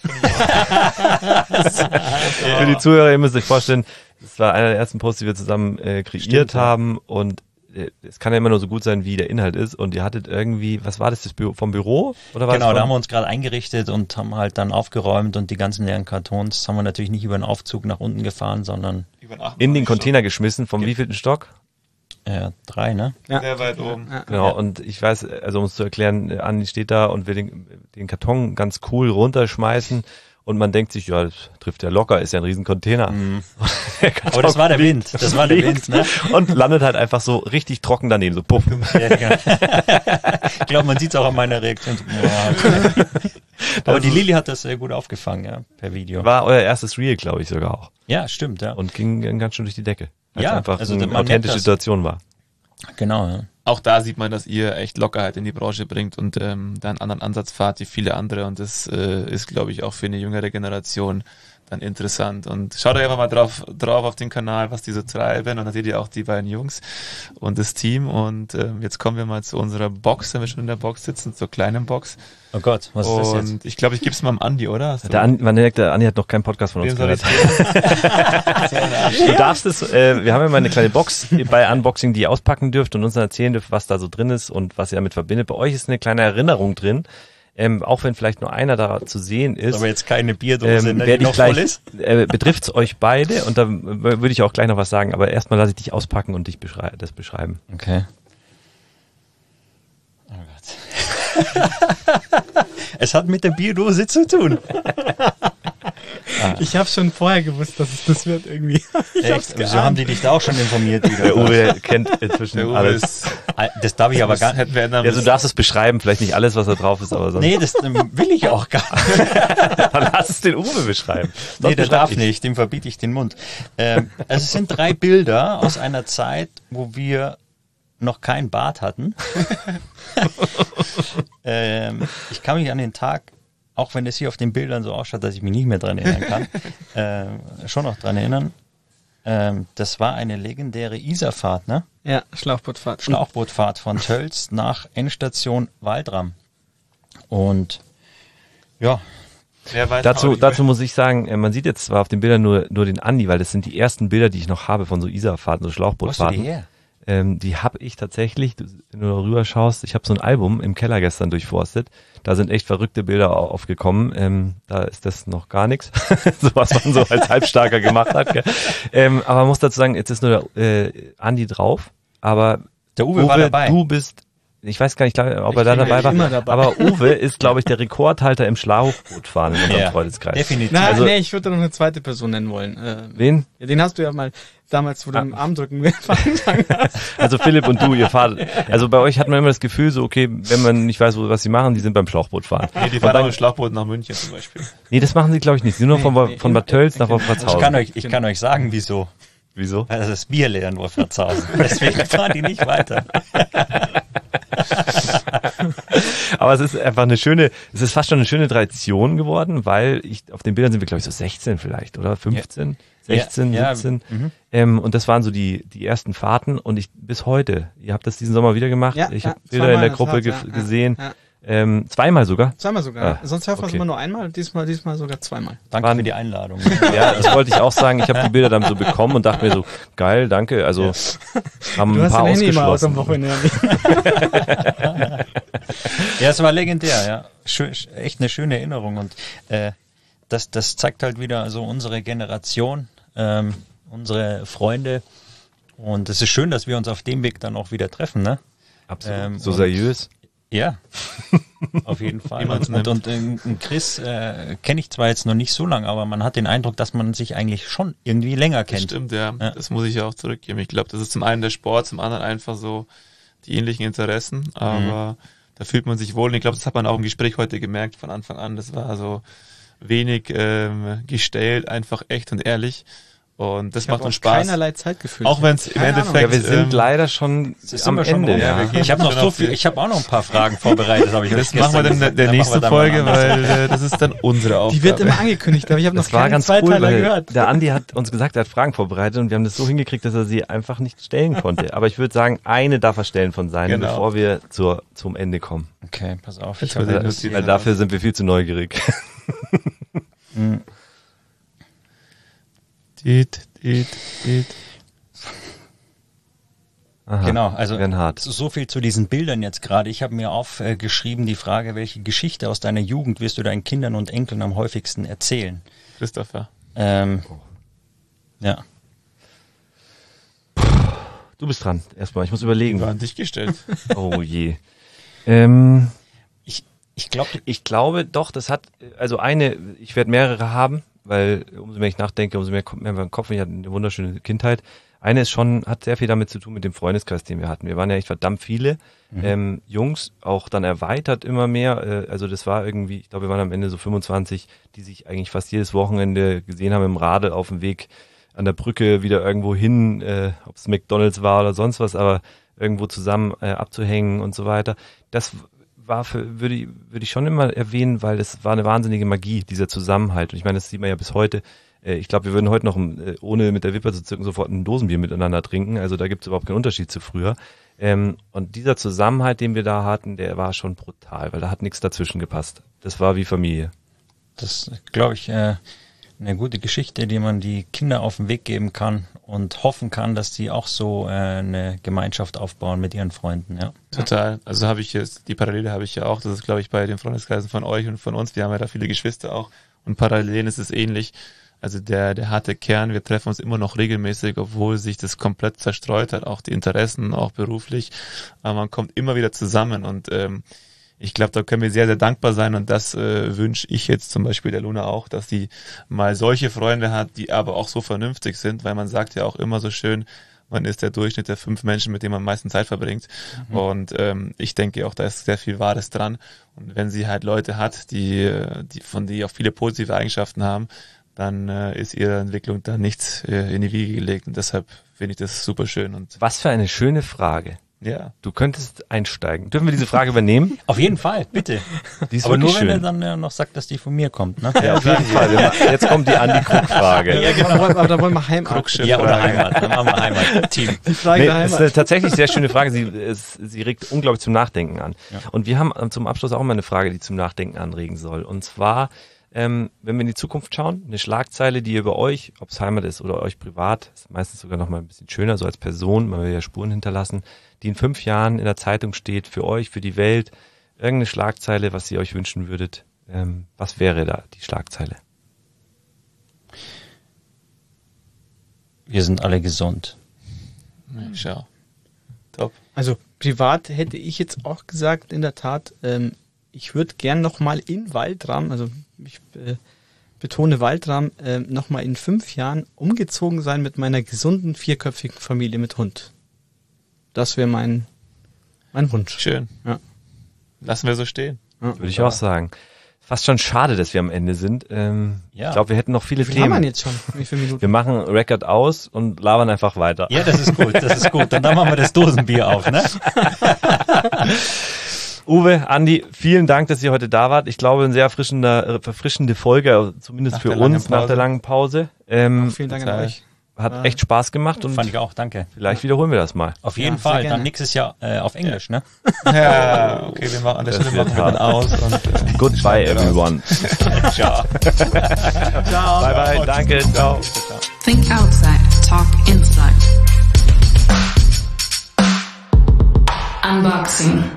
die Zuhörer, ihr müsst euch vorstellen, das war einer der ersten Posts, die wir zusammen kreiert haben, und es kann ja immer nur so gut sein, wie der Inhalt ist. Und ihr hattet irgendwie, was war das Büro, vom Büro? Oder was? Genau, da haben wir uns gerade eingerichtet und haben halt dann aufgeräumt und die ganzen leeren Kartons haben wir natürlich nicht über den Aufzug nach unten gefahren, sondern in den Container geschmissen. Vom wievielten Stock? 3, ne? Ja. Sehr weit oben. Ja. Genau, und ich weiß, also um es zu erklären, Andi steht da und will den Karton ganz cool runterschmeißen und man denkt sich, ja, das trifft ja locker, ist ja ein riesen Container. Aber das war der Wind, ne? Und landet halt einfach so richtig trocken daneben, so puff. Ja, genau. Ich glaube, man sieht es auch an meiner Reaktion. Aber die Lili hat das sehr gut aufgefangen, ja, per Video. War euer erstes Reel, glaube ich, sogar auch. Ja, stimmt, ja. Und ging ganz schön durch die Decke. Weil es einfach also eine authentische Situation war. Genau, ja. Auch da sieht man, dass ihr echt Lockerheit in die Branche bringt und da einen anderen Ansatz fahrt wie viele andere und das ist, glaube ich, auch für eine jüngere Generation dann interessant. Und schaut euch einfach mal drauf auf den Kanal, was die so treiben und dann seht ihr auch die beiden Jungs und das Team und jetzt kommen wir mal zu unserer Box, wenn wir schon in der Box sitzen, zur kleinen Box. Oh Gott, was ist das jetzt? Und ich glaube, ich gebe es mal am Andi, oder? Man merkt, der Andi hat noch keinen Podcast von uns gehört. Du darfst es, wir haben ja mal eine kleine Box bei Unboxing, die ihr auspacken dürft und uns dann erzählen dürft, was da so drin ist und was ihr damit verbindet. Bei euch ist eine kleine Erinnerung drin. Auch wenn vielleicht nur einer da zu sehen ist. Aber jetzt keine Bierdose, die noch voll ist. Betrifft es euch beide und da würde ich auch gleich noch was sagen, aber erstmal lasse ich dich auspacken und dich das beschreiben. Okay. Oh Gott. Es hat mit der Bierdose zu tun. Ich habe schon vorher gewusst, dass es das wird irgendwie. Echt? So haben die dich da auch schon informiert wieder. Der Uwe kennt inzwischen alles. Das darf ich aber gar nicht. Ja, du darfst es beschreiben, vielleicht nicht alles, was da drauf ist, aber sonst. Nee, das will ich auch gar nicht. Dann lass es den Uwe beschreiben. Nee, der darf nicht, dem verbiete ich den Mund. Also es sind 3 Bilder aus einer Zeit, wo wir noch kein Bart hatten. Ich kann mich an den Tag, auch wenn es hier auf den Bildern so ausschaut, dass ich mich nicht mehr dran erinnern kann, schon noch dran erinnern. Das war eine legendäre Isarfahrt, ne? Ja, Schlauchbootfahrt. Schlauchbootfahrt von Tölz nach Endstation Waldram. Und ja. Dazu muss ich sagen, man sieht jetzt zwar auf den Bildern nur den Andi, weil das sind die ersten Bilder, die ich noch habe von so Isarfahrten, so Schlauchbootfahrten. Wo hast du die her? Die habe ich tatsächlich, wenn du rüber schaust, ich habe so ein Album im Keller gestern durchforstet. Da sind echt verrückte Bilder aufgekommen. Da ist das noch gar nichts, so was man so als Halbstarker gemacht hat. Aber man muss dazu sagen, jetzt ist nur der Andi drauf. Aber der Uwe war dabei. Du bist, ich weiß gar nicht, ob er da dabei war, aber Uwe ist, glaube ich, der Rekordhalter im Schlauchbootfahren in unserem Freundeskreis. Definitiv. Nein, nee, ich würde noch eine zweite Person nennen wollen. Wen? Ja, den hast du ja mal damals, wo du im Armdrücken angefangen hast. Also Philipp und du, ihr fahrt, also bei euch hat man immer das Gefühl so, okay, wenn man nicht weiß, was sie machen, die sind beim Schlauchbootfahren. Nee, die fahren auch im Schlauchboot nach München zum Beispiel. Nee, das machen sie, glaube ich, nicht. Sie sind nur von Bad Tölz nach Wolfratshausen. Ich kann euch sagen, wieso. Wieso? Weil das Bier leer in Wolfratshausen. Deswegen fahren die nicht weiter. Aber es ist einfach es ist fast schon eine schöne Tradition geworden, weil auf den Bildern sind wir, glaube ich, so 16 vielleicht, oder? 15? Ja. 16, 17. Ja. Und das waren so die ersten Fahrten und bis heute, ihr habt das diesen Sommer wieder gemacht. Ja, ich habe Bilder in der Gruppe gesehen. Ja. Zweimal sogar. Zweimal sogar. Sonst hört man es immer nur einmal, diesmal sogar zweimal. Danke für die Einladung. Ja, das wollte ich auch sagen. Ich habe die Bilder dann so bekommen und dachte mir so, geil, danke. Also haben ein paar ausgeschlossen. Ja, es war legendär, ja. Echt eine schöne Erinnerung und das zeigt halt wieder so unsere Generation, unsere Freunde und es ist schön, dass wir uns auf dem Weg dann auch wieder treffen, ne? Absolut. So seriös. Ja, auf jeden Fall. Und Chris kenne ich zwar jetzt noch nicht so lange, aber man hat den Eindruck, dass man sich eigentlich schon irgendwie länger kennt. Das stimmt, ja. Das muss ich ja auch zurückgeben. Ich glaube, das ist zum einen der Sport, zum anderen einfach so die ähnlichen Interessen, aber da fühlt man sich wohl. Und ich glaube, das hat man auch im Gespräch heute gemerkt von Anfang an. Das war so wenig gestellt, einfach echt und ehrlich. Und das macht uns Spaß. Keinerlei Zeitgefühl. Auch wenn es im Endeffekt... Ja, wir sind leider schon am Ende. Ja. Ich habe auch noch ein paar Fragen vorbereitet. Das machen wir dann in der nächsten Folge, weil das ist dann unsere Aufgabe. Die wird immer angekündigt, aber ich habe noch keinen Zweiteiler gehört. Der Andi hat uns gesagt, er hat Fragen vorbereitet und wir haben das so hingekriegt, dass er sie einfach nicht stellen konnte. Aber ich würde sagen, eine darf er stellen von seinen, bevor wir zum Ende kommen. Okay, pass auf. Weil dafür sind wir viel zu neugierig. Aha, genau, also so viel zu diesen Bildern jetzt gerade. Ich habe mir aufgeschrieben die Frage, welche Geschichte aus deiner Jugend wirst du deinen Kindern und Enkeln am häufigsten erzählen? Christopher. Ja. Du bist dran. Erstmal, ich muss überlegen. War an dich gestellt. Oh je. Ich glaube doch, das hat, also ich werde mehrere haben, weil umso mehr ich nachdenke, umso mehr kommt mir in den Kopf, ich hatte eine wunderschöne Kindheit. Eine hat sehr viel damit zu tun mit dem Freundeskreis, den wir hatten. Wir waren ja echt verdammt viele Jungs, auch dann erweitert immer mehr. Also das war irgendwie, ich glaube, wir waren am Ende so 25, die sich eigentlich fast jedes Wochenende gesehen haben im Radl auf dem Weg an der Brücke wieder irgendwo hin, ob es McDonald's war oder sonst was, aber irgendwo zusammen abzuhängen und so weiter. Das war würde ich schon immer erwähnen, weil es war eine wahnsinnige Magie, dieser Zusammenhalt. Und ich meine, das sieht man ja bis heute. Ich glaube, wir würden heute noch, ohne mit der Wipper zu zücken, sofort ein Dosenbier miteinander trinken. Also da gibt es überhaupt keinen Unterschied zu früher. Und dieser Zusammenhalt, den wir da hatten, der war schon brutal, weil da hat nichts dazwischen gepasst. Das war wie Familie. Das ist, glaube ich, eine gute Geschichte, die man die Kinder auf den Weg geben kann und hoffen kann, dass die auch so eine Gemeinschaft aufbauen mit ihren Freunden. Ja. Total. Also die Parallele habe ich ja auch. Das ist, glaube ich, bei den Freundeskreisen von euch und von uns. Wir haben ja da viele Geschwister auch. Und Parallelen ist es ähnlich. Also der harte Kern, wir treffen uns immer noch regelmäßig, obwohl sich das komplett zerstreut hat, auch die Interessen, auch beruflich. Aber man kommt immer wieder zusammen und ich glaube, da können wir sehr, sehr dankbar sein und das wünsche ich jetzt zum Beispiel der Luna auch, dass sie mal solche Freunde hat, die aber auch so vernünftig sind, weil man sagt ja auch immer so schön, man ist der Durchschnitt der 5 Menschen, mit denen man am meisten Zeit verbringt. Und ich denke auch, da ist sehr viel Wahres dran. Und wenn sie halt Leute hat, die auch viele positive Eigenschaften haben, dann ist ihre Entwicklung da nichts in die Wiege gelegt. Und deshalb finde ich das super schön. Und was für eine schöne Frage. Ja. Du könntest einsteigen. Dürfen wir diese Frage übernehmen? Auf jeden Fall, bitte. Die ist aber nur, schön. wenn er dann noch sagt, dass die von mir kommt. Ne? Ja, auf jeden Fall. Jetzt kommt die Andi-Krug-Frage. Ja, genau. Aber da wollen wir Heimat. Ja, oder Heimat. Dann machen wir Heimat-Team. Die Frage der Heimat. Das ist eine tatsächlich sehr schöne Frage. Sie regt unglaublich zum Nachdenken an. Ja. Und wir haben zum Abschluss auch mal eine Frage, die zum Nachdenken anregen soll. Und zwar, wenn wir in die Zukunft schauen, eine Schlagzeile, die über euch, ob es Heimat ist oder euch privat, ist meistens sogar noch mal ein bisschen schöner, so als Person, man will ja Spuren hinterlassen, die in 5 Jahren in der Zeitung steht, für euch, für die Welt, irgendeine Schlagzeile, was ihr euch wünschen würdet. Was wäre da die Schlagzeile? Wir sind alle gesund. Schau. Top. Also privat hätte ich jetzt auch gesagt, in der Tat, ich würde gern nochmal in Waldram, also ich betone Waldram, nochmal in 5 Jahren umgezogen sein mit meiner gesunden 4-köpfigen Familie mit Hund. Das wäre mein Wunsch. Schön. Ja. Lassen wir so stehen. Ja. Würde ich auch sagen. Fast schon schade, dass wir am Ende sind. Ja. Ich glaube, wir hätten noch viele Themen. Wie haben wir jetzt schon? Wie viele Minuten? Wir machen Record aus und labern einfach weiter. Ja, das ist gut, das ist gut. Und dann machen wir das Dosenbier auf, ne? Uwe, Andi, vielen Dank, dass ihr heute da wart. Ich glaube, eine sehr verfrischende Folge, zumindest für uns nach der langen Pause. Vielen Dank an euch. Hat echt Spaß gemacht. Und fand ich auch, danke. Vielleicht wiederholen wir das mal. Auf jeden Fall, dann nächstes Jahr auf Englisch, ne? Ja, okay, wir machen an der Stelle machen wir dann aus. Und Goodbye, everyone. Ciao. Ciao. Bye, bye, danke, ciao. Think outside, talk inside. Unboxing.